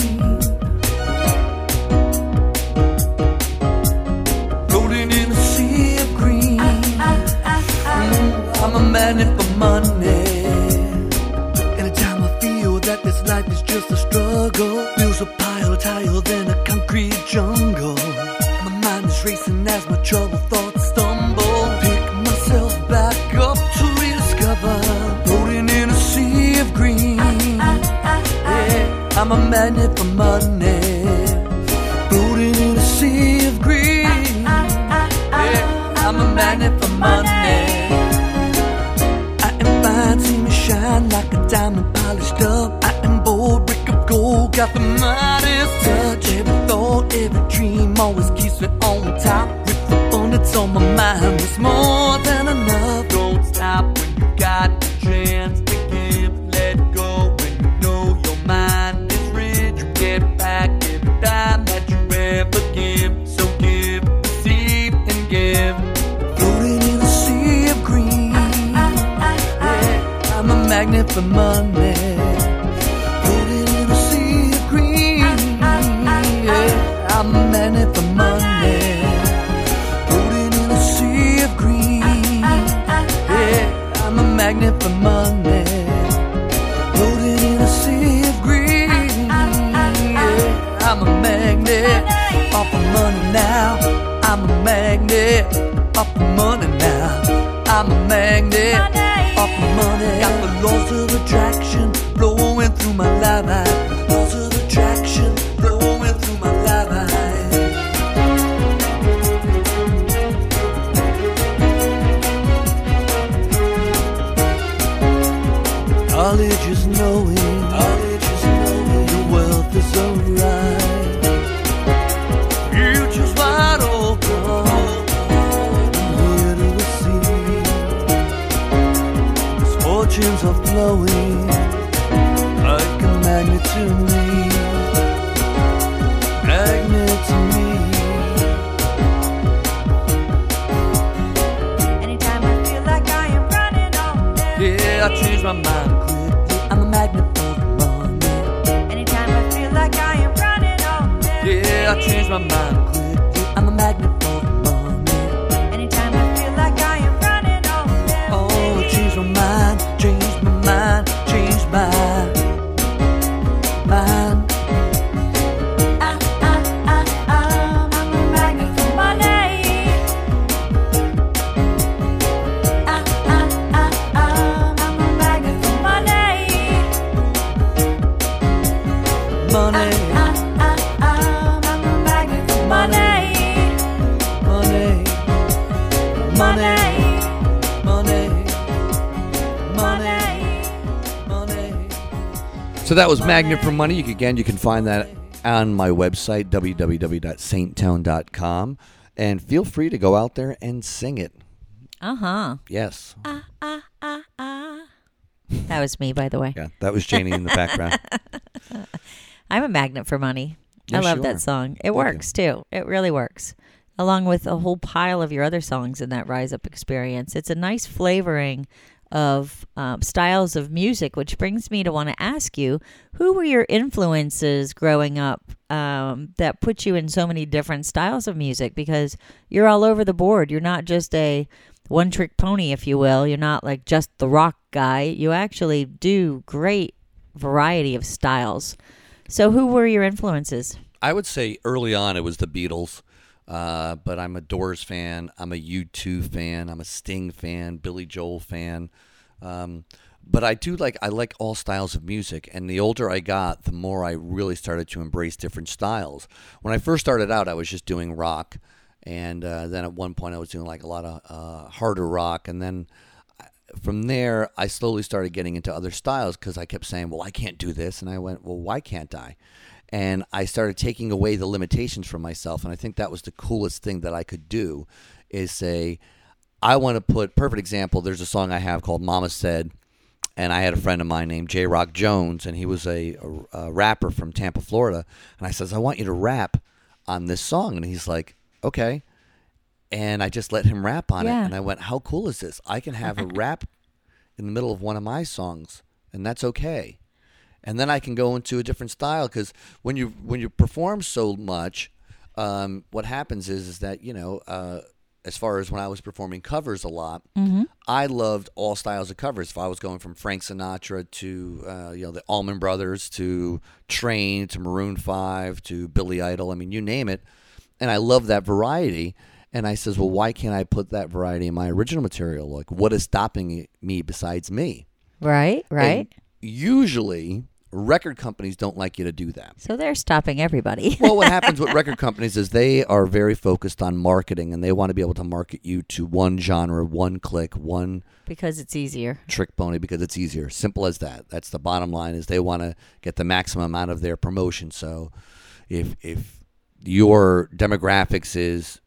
Speaker 5: Floating in a sea of green. I'm a magnet for money. Anytime I feel that this life is just a struggle, bills are piled higher than a concrete jungle. My mind is racing as my troubled thoughts stumble. Pick myself back up to rediscover. Floating I'm a magnet for money, floating in a sea of green. Yeah, I'm a magnet for money. I am fine, see me shine like a diamond polished up. I am bold, brick of gold, got the Midas touch. Every thought, every dream always keeps me on top. With the fun that's on my mind, it's more than enough. Don't stop when you got the chance to give. Let go when you know your mind is rich. You get back every time that you ever give. So give, receive, and give. Floating in a sea of green. Yeah, I'm a magnet for money. Floating in a sea of green. Yeah, I'm a magnet for money. Floating in a sea of green. Yeah, I'm a magnet for money. Floating in a sea of green. Yeah, I'm a magnet off of money now. I'm a magnet off of money now. I'm a magnet off of money. Got the laws of attraction blowing through my life. Laws of attraction blowing through my life. Knowledge is knowing. Your wealth is alright. Future's wide open. Where do we see? Misfortunes are flowing like a magnet to me. Magnet to me.
Speaker 7: Anytime I feel like I am running on empty.
Speaker 5: Yeah, I change my mind quickly. I'm a magnet for money.
Speaker 7: Anytime I feel like I am running on empty.
Speaker 5: Yeah, I change my mind quickly. I'm a magnet for money.
Speaker 7: Anytime I feel like I am running on empty.
Speaker 5: Oh, change my mind, change my mind, change my mind.
Speaker 7: I'm a magnet for money. I'm a magnet for money.
Speaker 5: Money,
Speaker 7: I'm a magnet for money.
Speaker 5: money, money, money, money.
Speaker 4: So that was Magnet for Money. You can find that on my website, www.sainttown.com. And feel free to go out there and sing it.
Speaker 3: Uh-huh.
Speaker 4: Yes.
Speaker 3: That was me, by the way.
Speaker 4: Yeah, that was Janie in the background.
Speaker 3: I'm a magnet for money.
Speaker 4: Yes,
Speaker 3: I love
Speaker 4: you
Speaker 3: that
Speaker 4: are.
Speaker 3: song. It works, too. It really works. Along with a whole pile of your other songs in that Rise Up experience. It's a nice flavoring of styles of music, which brings me to want to ask you, who were your influences growing up that put you in so many different styles of music? Because you're all over the board. You're not just a one-trick pony, if you will. You're not like just the rock guy. You actually do great variety of styles. So who were your influences?
Speaker 4: I would say early on it was the Beatles, but I'm a Doors fan. I'm a U2 fan. I'm a Sting fan, Billy Joel fan. But I like all styles of music. And the older I got, the more I really started to embrace different styles. When I first started out, I was just doing rock. And then at one point I was doing like a lot of harder rock. And then from there, I slowly started getting into other styles because I kept saying, well, I can't do this. And I went, well, why can't I? And I started taking away the limitations from myself. And I think that was the coolest thing that I could do is say, I want to put, perfect example, there's a song I have called Mama Said. And I had a friend of mine named J. Rock Jones, and he was a rapper from Tampa, Florida. And I says, I want you to rap on this song. And he's like, okay. And I just let him rap on it. And I went, how cool is this? I can have a rap in the middle of one of my songs, and that's okay. And then I can go into a different style because when you perform so much, what happens is that, you know, as far as when I was performing covers a lot, I loved all styles of covers. If I was going from Frank Sinatra to the Allman Brothers to Train to Maroon 5 to Billy Idol, I mean, you name it. And I love that variety. And I says, well, why can't I put that variety in my original material? Like, what is stopping me besides me?
Speaker 3: Right.
Speaker 4: And usually, record companies don't like you to do that.
Speaker 3: So they're stopping everybody.
Speaker 4: Well, what happens with record companies is they are very focused on marketing, and they want to be able to market you to one genre, one click, one
Speaker 3: Because it's easier.
Speaker 4: trick pony, because it's easier. Simple as that. That's the bottom line, is they want to get the maximum out of their promotion. So if your demographics is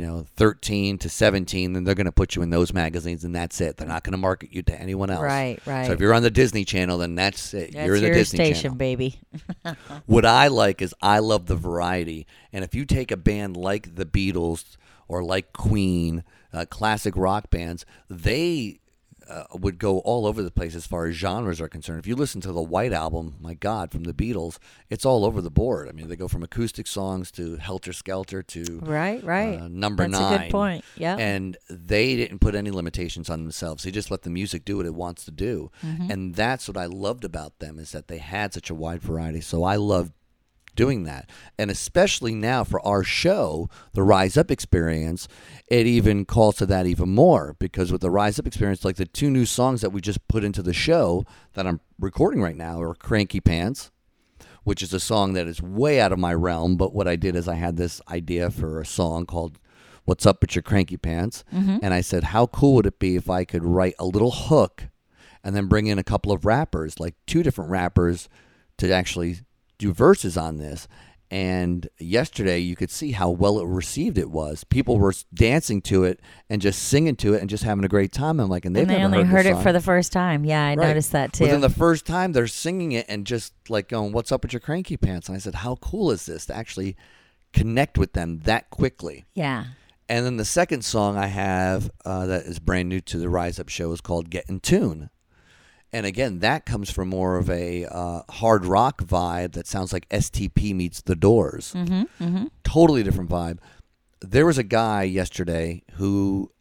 Speaker 4: 13 to 17, then they're going to put you in those magazines, and that's it. They're not going to market you to anyone else.
Speaker 3: Right.
Speaker 4: So if you're on the Disney Channel, then that's it.
Speaker 3: That's
Speaker 4: you're in the
Speaker 3: your
Speaker 4: Disney
Speaker 3: station,
Speaker 4: Channel.
Speaker 3: baby.
Speaker 4: What I like is I love the variety. And if you take a band like the Beatles or like Queen, classic rock bands, they would go all over the place as far as genres are concerned. If you listen to the White Album, my God, from the Beatles, it's all over the board. I mean, they go from acoustic songs to Helter Skelter to
Speaker 3: Right.
Speaker 4: Number
Speaker 3: That's
Speaker 4: Nine.
Speaker 3: a good point. Yeah.
Speaker 4: And they didn't put any limitations on themselves. They just let the music do what it wants to do.
Speaker 3: Mm-hmm.
Speaker 4: And that's what I loved about them, is that they had such a wide variety. So I loved doing that. And especially now for our show, the Rise Up Experience, it even calls to that even more, because with the Rise Up Experience, like the 2 new songs that we just put into the show that I'm recording right now are Cranky Pants, which is a song that is way out of my realm. But what I did is I had this idea for a song called What's Up With Your Cranky Pants. And I said, how cool would it be if I could write a little hook and then bring in a couple of rappers, like 2 different rappers, to actually do verses on this. And yesterday you could see how well received it was. People were dancing to it and just singing to it and just having a great time. I'm like, and they've
Speaker 3: they
Speaker 4: never
Speaker 3: only heard
Speaker 4: this
Speaker 3: it
Speaker 4: song.
Speaker 3: for the first time. Yeah, I
Speaker 4: Right.
Speaker 3: noticed that too.
Speaker 4: Within the first time, they're singing it and just like going, what's up with your cranky pants? And I said, how cool is this to actually connect with them that quickly?
Speaker 3: Yeah.
Speaker 4: And then the second song I have that is brand new to the Rise Up show is called Get in Tune. And again, that comes from more of a hard rock vibe that sounds like STP meets The Doors. Totally different vibe. There was a guy yesterday who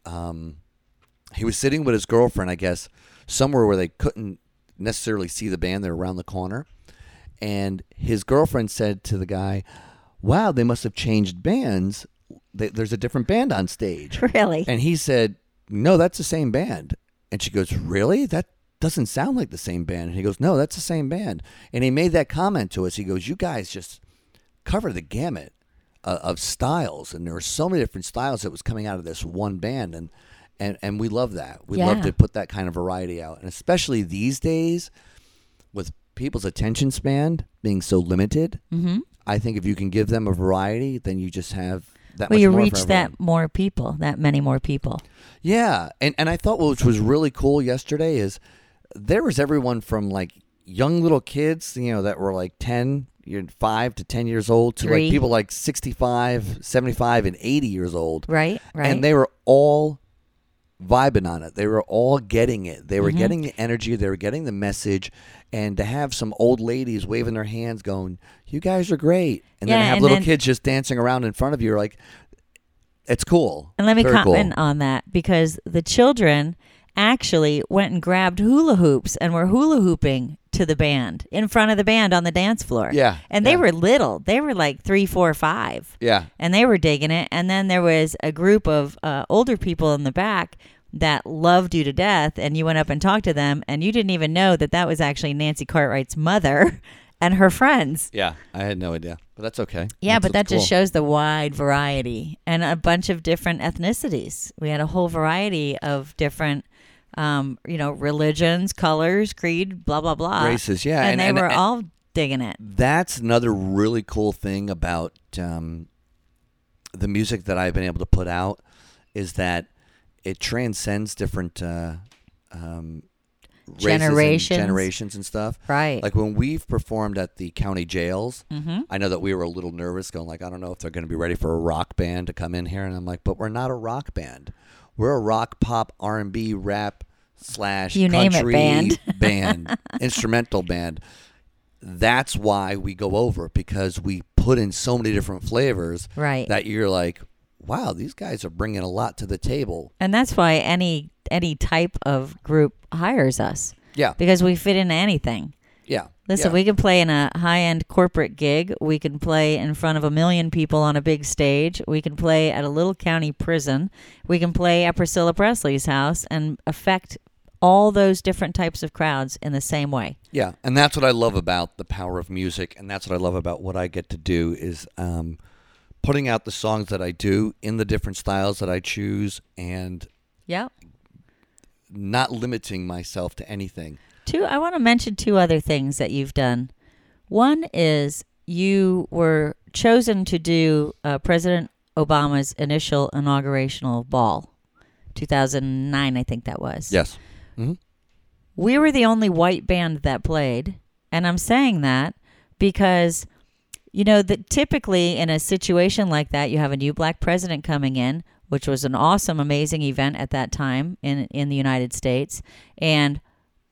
Speaker 4: he was sitting with his girlfriend, I guess, somewhere where they couldn't necessarily see the band. They're around the corner. And his girlfriend said to the guy, wow, they must have changed bands. There's a different band on stage.
Speaker 3: Really?
Speaker 4: And he said, no, that's the same band. And she goes, really? That doesn't sound like the same band. And he goes, no, that's the same band. And he made that comment to us. He goes, you guys just cover the gamut of styles. And there were so many different styles that was coming out of this one band. And we love that. We love to put that kind of variety out. And especially these days with people's attention span being so limited, I think if you can give them a variety, then you just have that much
Speaker 3: you
Speaker 4: more for
Speaker 3: reach
Speaker 4: everyone.
Speaker 3: that many more people.
Speaker 4: Yeah, and I thought which was really cool yesterday is there was everyone from like young little kids, that were like 5 to 10 years old to like people like 65, 75, and 80 years old.
Speaker 3: Right.
Speaker 4: And they were all vibing on it. They were all getting it. They were getting the energy. They were getting the message. And to have some old ladies waving their hands going, you guys are great. And then to have little kids just dancing around in front of you, like, it's cool.
Speaker 3: And let me
Speaker 4: Very
Speaker 3: comment
Speaker 4: cool.
Speaker 3: on that, because the children actually went and grabbed hula hoops and were hula hooping to the band in front of the band on the dance floor.
Speaker 4: Yeah.
Speaker 3: And they were little. They were like 3, 4, 5.
Speaker 4: Yeah.
Speaker 3: And they were digging it. And then there was a group of older people in the back that loved you to death. And you went up and talked to them. And you didn't even know that was actually Nancy Cartwright's mother and her friends.
Speaker 4: Yeah. I had no idea. But that's okay.
Speaker 3: Yeah,
Speaker 4: That's
Speaker 3: but that
Speaker 4: what's
Speaker 3: just
Speaker 4: cool.
Speaker 3: shows the wide variety and a bunch of different ethnicities. We had a whole variety of different, religions, colors, creed, blah, blah, blah.
Speaker 4: Races, yeah.
Speaker 3: And they were all digging it.
Speaker 4: That's another really cool thing about the music that I've been able to put out is that it transcends different races and generations and stuff.
Speaker 3: Right.
Speaker 4: Like when we've performed at the county jails, I know that we were a little nervous going like, I don't know if they're going to be ready for a rock band to come in here. And I'm like, but we're not a rock band. We're a rock, pop, R&B, rap /
Speaker 3: You name it,
Speaker 4: country
Speaker 3: band.
Speaker 4: instrumental band. That's why we go over, because we put in so many different flavors
Speaker 3: Right.
Speaker 4: that you're like, wow, these guys are bringing a lot to the table.
Speaker 3: And that's why any type of group hires us,
Speaker 4: Yeah.
Speaker 3: because we fit into anything.
Speaker 4: Yeah.
Speaker 3: Listen,
Speaker 4: yeah.
Speaker 3: we can play in a high-end corporate gig. We can play in front of 1 million people on a big stage. We can play at a little county prison. We can play at Priscilla Presley's house and affect all those different types of crowds in the same way.
Speaker 4: Yeah, and that's what I love about the power of music, and that's what I love about what I get to do is putting out the songs that I do in the different styles that I choose and
Speaker 3: Yeah.
Speaker 4: not limiting myself to anything.
Speaker 3: I want to mention 2 other things that you've done. One is you were chosen to do President Obama's initial inaugurational ball, 2009, I think that was.
Speaker 4: Yes. Mm-hmm.
Speaker 3: We were the only white band that played, and I'm saying that because, that typically in a situation like that, you have a new black president coming in, which was an awesome, amazing event at that time in the United States, and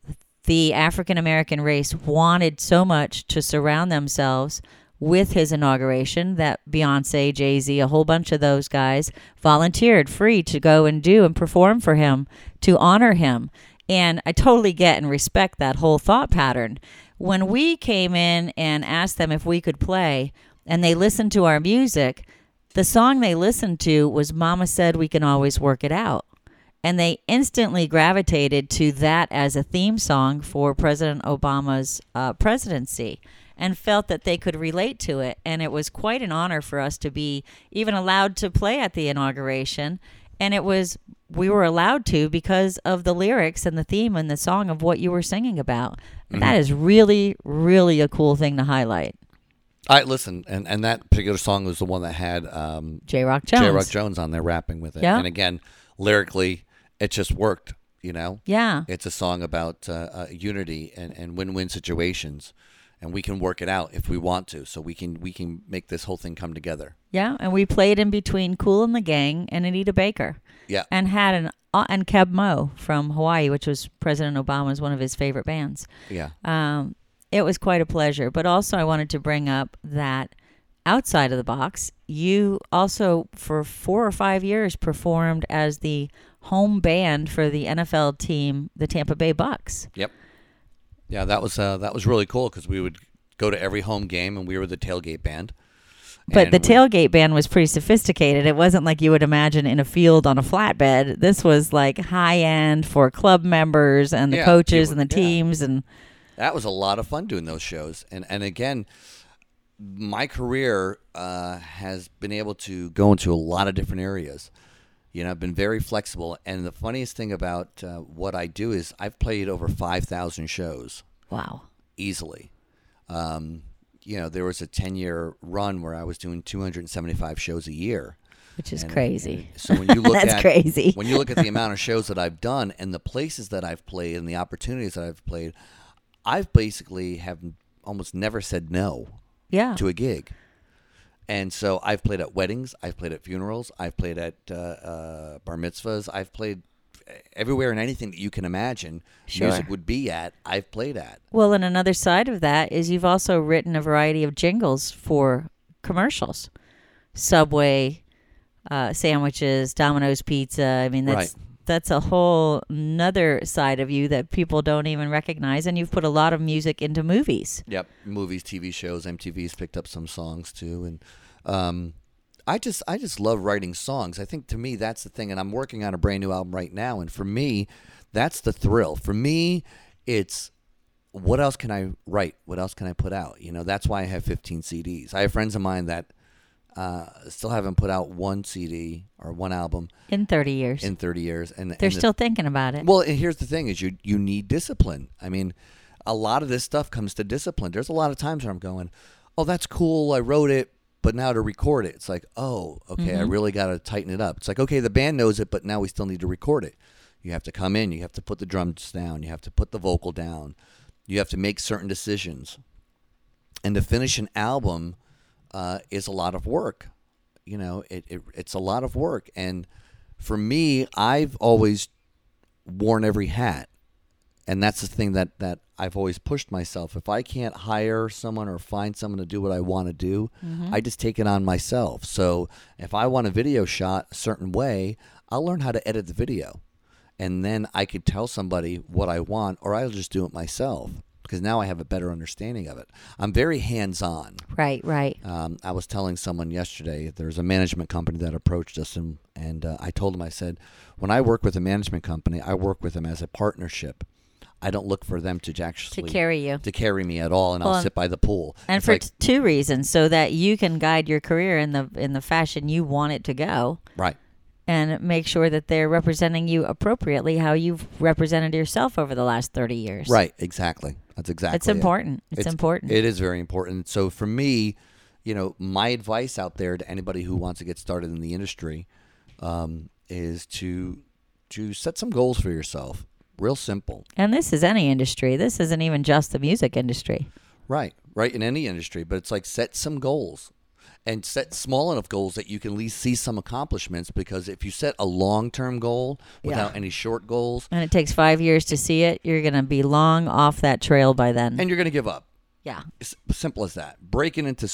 Speaker 3: the African-American race wanted so much to surround themselves with his inauguration that Beyonce, Jay-Z, a whole bunch of those guys volunteered free to go and do and perform for him to honor him. And I totally get and respect that whole thought pattern. When we came in and asked them if we could play and they listened to our music, the song they listened to was Mama Said We Can Always Work It Out. And they instantly gravitated to that as a theme song for President Obama's presidency and felt that they could relate to it. And it was quite an honor for us to be even allowed to play at the inauguration. And we were allowed to because of the lyrics and the theme and the song of what you were singing about. And that is really, really a cool thing to highlight.
Speaker 4: Listen, and that particular song was the one that had
Speaker 3: J-Rock Jones.
Speaker 4: J-Rock Jones on there rapping with it.
Speaker 3: Yeah.
Speaker 4: And again, lyrically, it just worked,
Speaker 3: Yeah.
Speaker 4: It's a song about unity and win-win situations, and we can work it out if we want to. So we can make this whole thing come together.
Speaker 3: Yeah, and we played in between Kool and the Gang and Anita Baker.
Speaker 4: Yeah.
Speaker 3: And had and Keb Mo from Hawaii, which was President Obama's one of his favorite bands.
Speaker 4: Yeah.
Speaker 3: It was quite a pleasure. But also I wanted to bring up that outside of the box, you also for 4 or 5 years performed as the home band for the NFL team, the Tampa Bay Bucks.
Speaker 4: Yep. Yeah, that was really cool because we would go to every home game and we were the tailgate band.
Speaker 3: But the tailgate band was pretty sophisticated. It wasn't like you would imagine in a field on a flatbed. This was like high end for club members and the coaches and the teams. And
Speaker 4: that was a lot of fun doing those shows. And again, my career has been able to go into a lot of different areas. I've been very flexible. And the funniest thing about what I do is I've played over 5,000 shows.
Speaker 3: Wow.
Speaker 4: Easily. There was a 10-year run where I was doing 275 shows a year.
Speaker 3: Which is crazy.
Speaker 4: So when you look
Speaker 3: That's crazy.
Speaker 4: When you look at the amount of shows that I've done and the places that I've played and the opportunities that I've played, I've basically have almost never said no to a gig. And so I've played at weddings, I've played at funerals, I've played at bar mitzvahs, I've played everywhere and anything that you can imagine music would be at, I've played at.
Speaker 3: Well, and another side of that is you've also written a variety of jingles for commercials. Subway, sandwiches, Domino's Pizza. I mean, that's a whole nother side of you that people don't even recognize. And you've put a lot of music into movies.
Speaker 4: Yep, movies, TV shows, MTV's picked up some songs too. And I just love writing songs. I think to me that's the thing, and I'm working on a brand new album right now. And for me, that's the thrill. For me, it's what else can I write? What else can I put out? That's why I have 15 CDs. I have friends of mine that still haven't put out one CD or one album
Speaker 3: in 30 years.
Speaker 4: And
Speaker 3: they're still thinking about it.
Speaker 4: Well, and here's the thing: is you need discipline. I mean, a lot of this stuff comes to discipline. There's a lot of times where I'm going, "Oh, that's cool. I wrote it." But now to record it, it's like, oh, okay, I really got to tighten it up. It's like, okay, the band knows it, but now we still need to record it. You have to come in. You have to put the drums down. You have to put the vocal down. You have to make certain decisions. And to finish an album is a lot of work. It's a lot of work. And for me, I've always worn every hat. And that's the thing that I've always pushed myself. If I can't hire someone or find someone to do what I want to do, I just take it on myself. So if I want a video shot a certain way, I'll learn how to edit the video. And then I could tell somebody what I want, or I'll just do it myself. because now I have a better understanding of it. I'm very hands-on.
Speaker 3: Right.
Speaker 4: I was telling someone yesterday, there's a management company that approached us, and I told them, I said, when I work with a management company, I work with them as a partnership. I don't look for them to actually
Speaker 3: to carry
Speaker 4: me at all, and I'll sit by the pool.
Speaker 3: And
Speaker 4: it's
Speaker 3: for
Speaker 4: like,
Speaker 3: two reasons, so that you can guide your career in the fashion you want it to go.
Speaker 4: Right.
Speaker 3: And make sure that they're representing you appropriately how you've represented yourself over the last 30 years.
Speaker 4: Right, exactly. That's exactly
Speaker 3: It's important. It's important.
Speaker 4: It is very important. So for me, my advice out there to anybody who wants to get started in the industry is to set some goals for yourself. Real simple.
Speaker 3: And this is any industry. This isn't even just the music industry.
Speaker 4: Right, in any industry. But it's like set some goals. And set small enough goals that you can at least see some accomplishments, because if you set a long-term goal without any short goals,
Speaker 3: and it takes 5 years to see it, you're going to be long off that trail by then.
Speaker 4: And you're going to give up.
Speaker 3: Yeah.
Speaker 4: It's simple as that. Break it into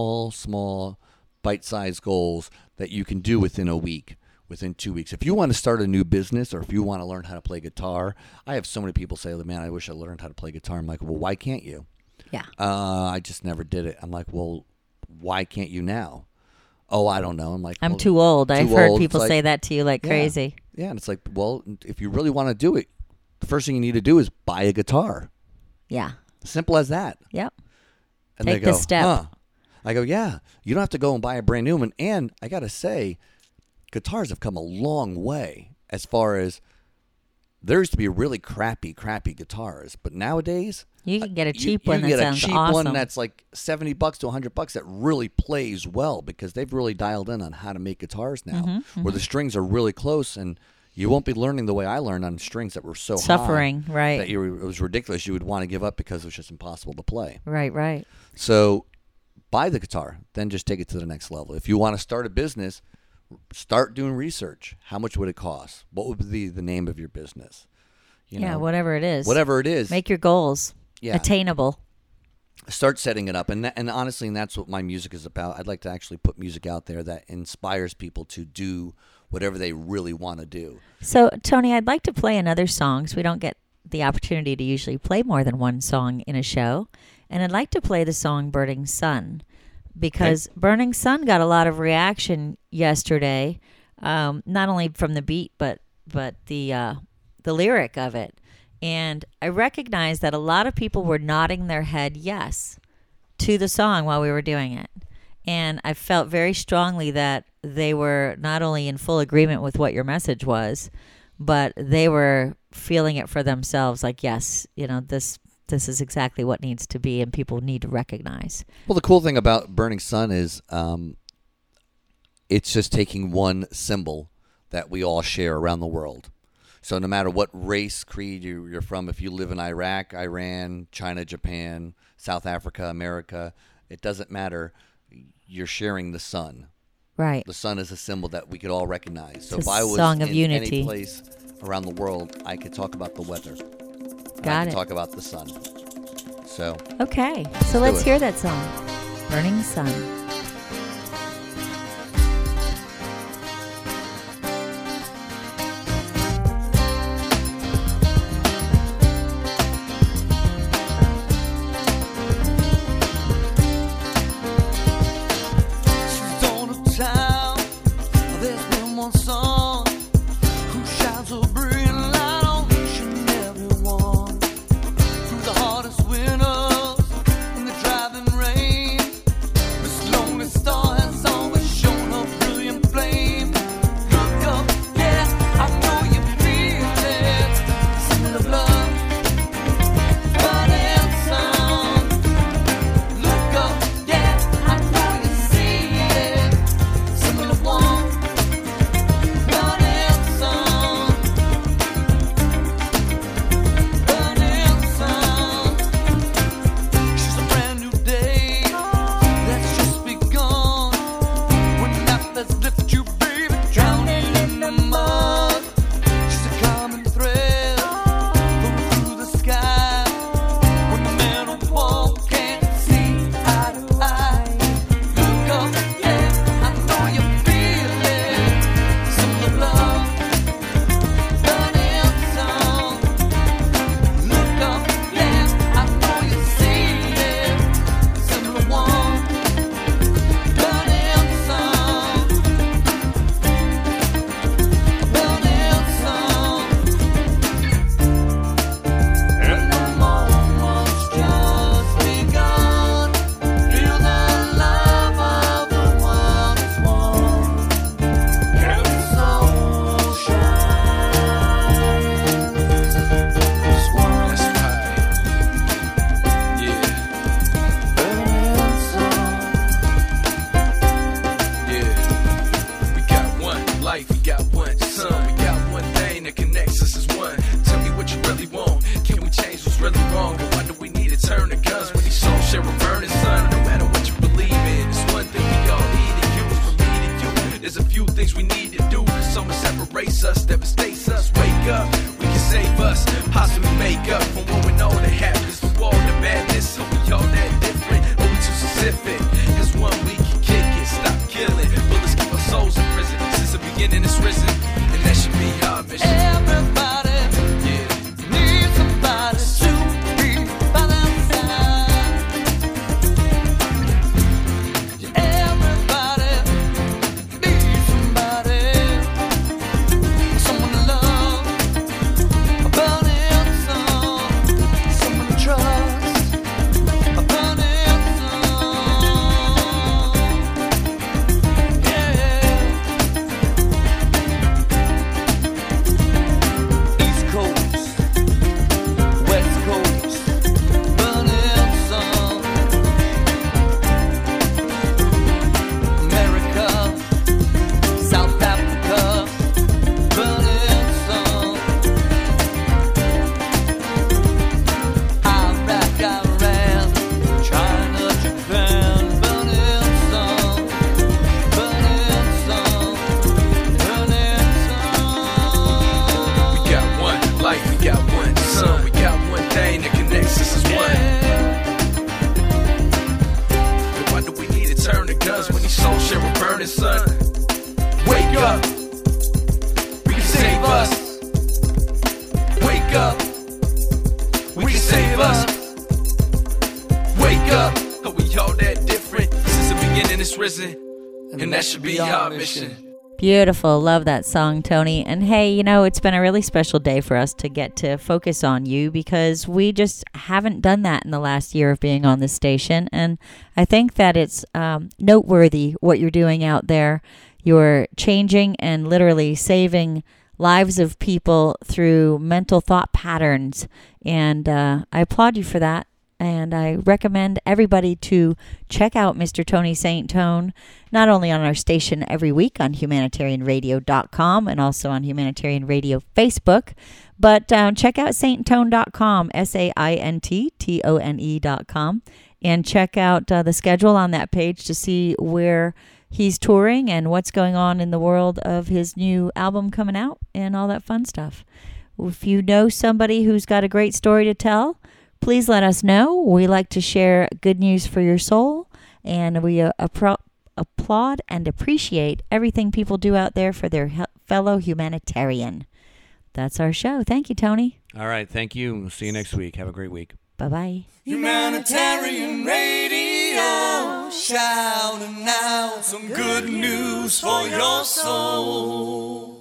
Speaker 4: small, bite-sized goals that you can do within a week, within 2 weeks. If you want to start a new business, or if you want to learn how to play guitar, I have so many people say, man, I wish I learned how to play guitar. I'm like, well, why can't you?
Speaker 3: Yeah.
Speaker 4: I just never did it. I'm like, well, why can't you now? Oh, I don't know. I'm like,
Speaker 3: I'm too old. I've heard
Speaker 4: old.
Speaker 3: people
Speaker 4: It's
Speaker 3: say
Speaker 4: like,
Speaker 3: that to you like crazy.
Speaker 4: Yeah, and it's like, well, if you really want to do it, the first thing you need to do is buy a guitar.
Speaker 3: Yeah.
Speaker 4: Simple as that.
Speaker 3: Yep.
Speaker 4: And
Speaker 3: Take
Speaker 4: they go,
Speaker 3: the step.
Speaker 4: Huh. I go, yeah. You don't have to go and buy a brand new one. And I got to say, guitars have come a long way as far as there used to be really crappy guitars, but nowadays
Speaker 3: You can get a cheap one
Speaker 4: you can
Speaker 3: that
Speaker 4: get
Speaker 3: sounds
Speaker 4: a cheap
Speaker 3: awesome.
Speaker 4: one that's like $70 to $100 that really plays well, because they've really dialed in on how to make guitars now, where the strings are really close, and you won't be learning the way I learned on strings that were so
Speaker 3: Suffering,
Speaker 4: high
Speaker 3: right.
Speaker 4: that it was ridiculous. You would want to give up because it was just impossible to play.
Speaker 3: Right.
Speaker 4: So buy the guitar, then just take it to the next level. If you want to start a business, start doing research. How much would it cost? What would be the name of your business?
Speaker 3: Whatever it is.
Speaker 4: Whatever it is.
Speaker 3: Make your goals attainable.
Speaker 4: Start setting it up. And honestly, that's what my music is about. I'd like to actually put music out there that inspires people to do whatever they really want to do.
Speaker 3: So, Tony, I'd like to play another song, so we don't get the opportunity to usually play more than one song in a show. And I'd like to play the song Burning Sun, because Burning Sun got a lot of reaction yesterday, not only from the beat, but the lyric of it. And I recognized that a lot of people were nodding their head yes to the song while we were doing it. And I felt very strongly that they were not only in full agreement with what your message was, but they were feeling it for themselves, like, yes, this is exactly what needs to be, and people need to recognize.
Speaker 4: Well, the cool thing about Burning Sun is it's just taking one symbol that we all share around the world. So no matter what race, creed you're from, if you live in Iraq, Iran, China, Japan, South Africa, America, it doesn't matter. You're sharing the sun.
Speaker 3: Right.
Speaker 4: The sun is a symbol that we could all recognize. So
Speaker 3: It's
Speaker 4: if
Speaker 3: a
Speaker 4: I was
Speaker 3: song of
Speaker 4: in
Speaker 3: unity.
Speaker 4: any place around the world, I could talk about the weather.
Speaker 3: Got
Speaker 4: I
Speaker 3: it.
Speaker 4: could talk about the sun. So
Speaker 3: Okay, so
Speaker 4: do
Speaker 3: let's
Speaker 4: it.
Speaker 3: hear that song, Burning Sun.
Speaker 5: She's on a town. There's been one song who shines a brilliant light on each and every one. Through the hardest winters and the driving rain, this lonely star has always shown a brilliant flame. Look up, yeah, I know you feel it. Symbol of love, burning sun. Look up, yeah, I know you see it. Symbol of one, burning sun. Burning sun. She's a brand new day that's just begun. When nothing's left you, baby, drowning in the mud. She's a common thread going through the sky. When the man on the wall can't see eye to eye. Look up, yeah, I know you feel it. Symbol of love, burning sun. Look up, yeah, I know
Speaker 8: life, we got one sun. We got one thing that connects us as one. Tell me what you really want. Can we change what's really wrong? And why do we need to turn to guns when these souls share a burning sun? No matter what you believe in, it's one thing we all need to use. From me to you, there's a few things we need to do. Something separates us, devastates us. Wake up, we can save us. Possibly make up from what we know that happens. The war, the madness, are we all that different? Are we too specific? Cause one we can kick it, stop killing. Bullets keep our souls in prison. Since the beginning it's risen, and that should be our mission.
Speaker 5: Everybody needs somebody to be by their side. Everybody needs somebody, someone to love, a burning sun, someone to trust, a burning sun. Yeah. East Coast, West Coast, burning sun. America, South Africa, burning sun. Iraq, Iran, China, Japan, burning sun. Burning sun, burning sun.
Speaker 8: We got one life, we got one sun. We got one thing that connects us as one. And why do we need to turn to guns when these souls share a burning sun? Wake up, we can save us. Wake up, we can save us. Wake up, are we all that different? Since the beginning it's risen, and that should be our mission.
Speaker 3: Beautiful. Love that song, Tony. And hey, you know, it's been a really special day for us to get to focus on you because we just haven't done that in the last year of being on this station. And I think that it's noteworthy what you're doing out there. You're changing and literally saving lives of people through mental thought patterns. And I applaud you for that. And I recommend everybody to check out Mr. Tony St. Tone, not only on our station every week on humanitarianradio.com and also on Humanitarian Radio Facebook, but check out sainttone.com, SAINTTONE.com, and check out the schedule on that page to see where he's touring and what's going on in the world of his new album coming out and all that fun stuff. If you know somebody who's got a great story to tell, please let us know. We like to share good news for your soul, and we applaud and appreciate everything people do out there for their fellow humanitarian. That's our show. Thank you, Tony.
Speaker 4: All right. Thank you. We'll see you next week. Have a great week.
Speaker 3: Bye-bye.
Speaker 5: Humanitarian Radio, shouting out some good news for your soul.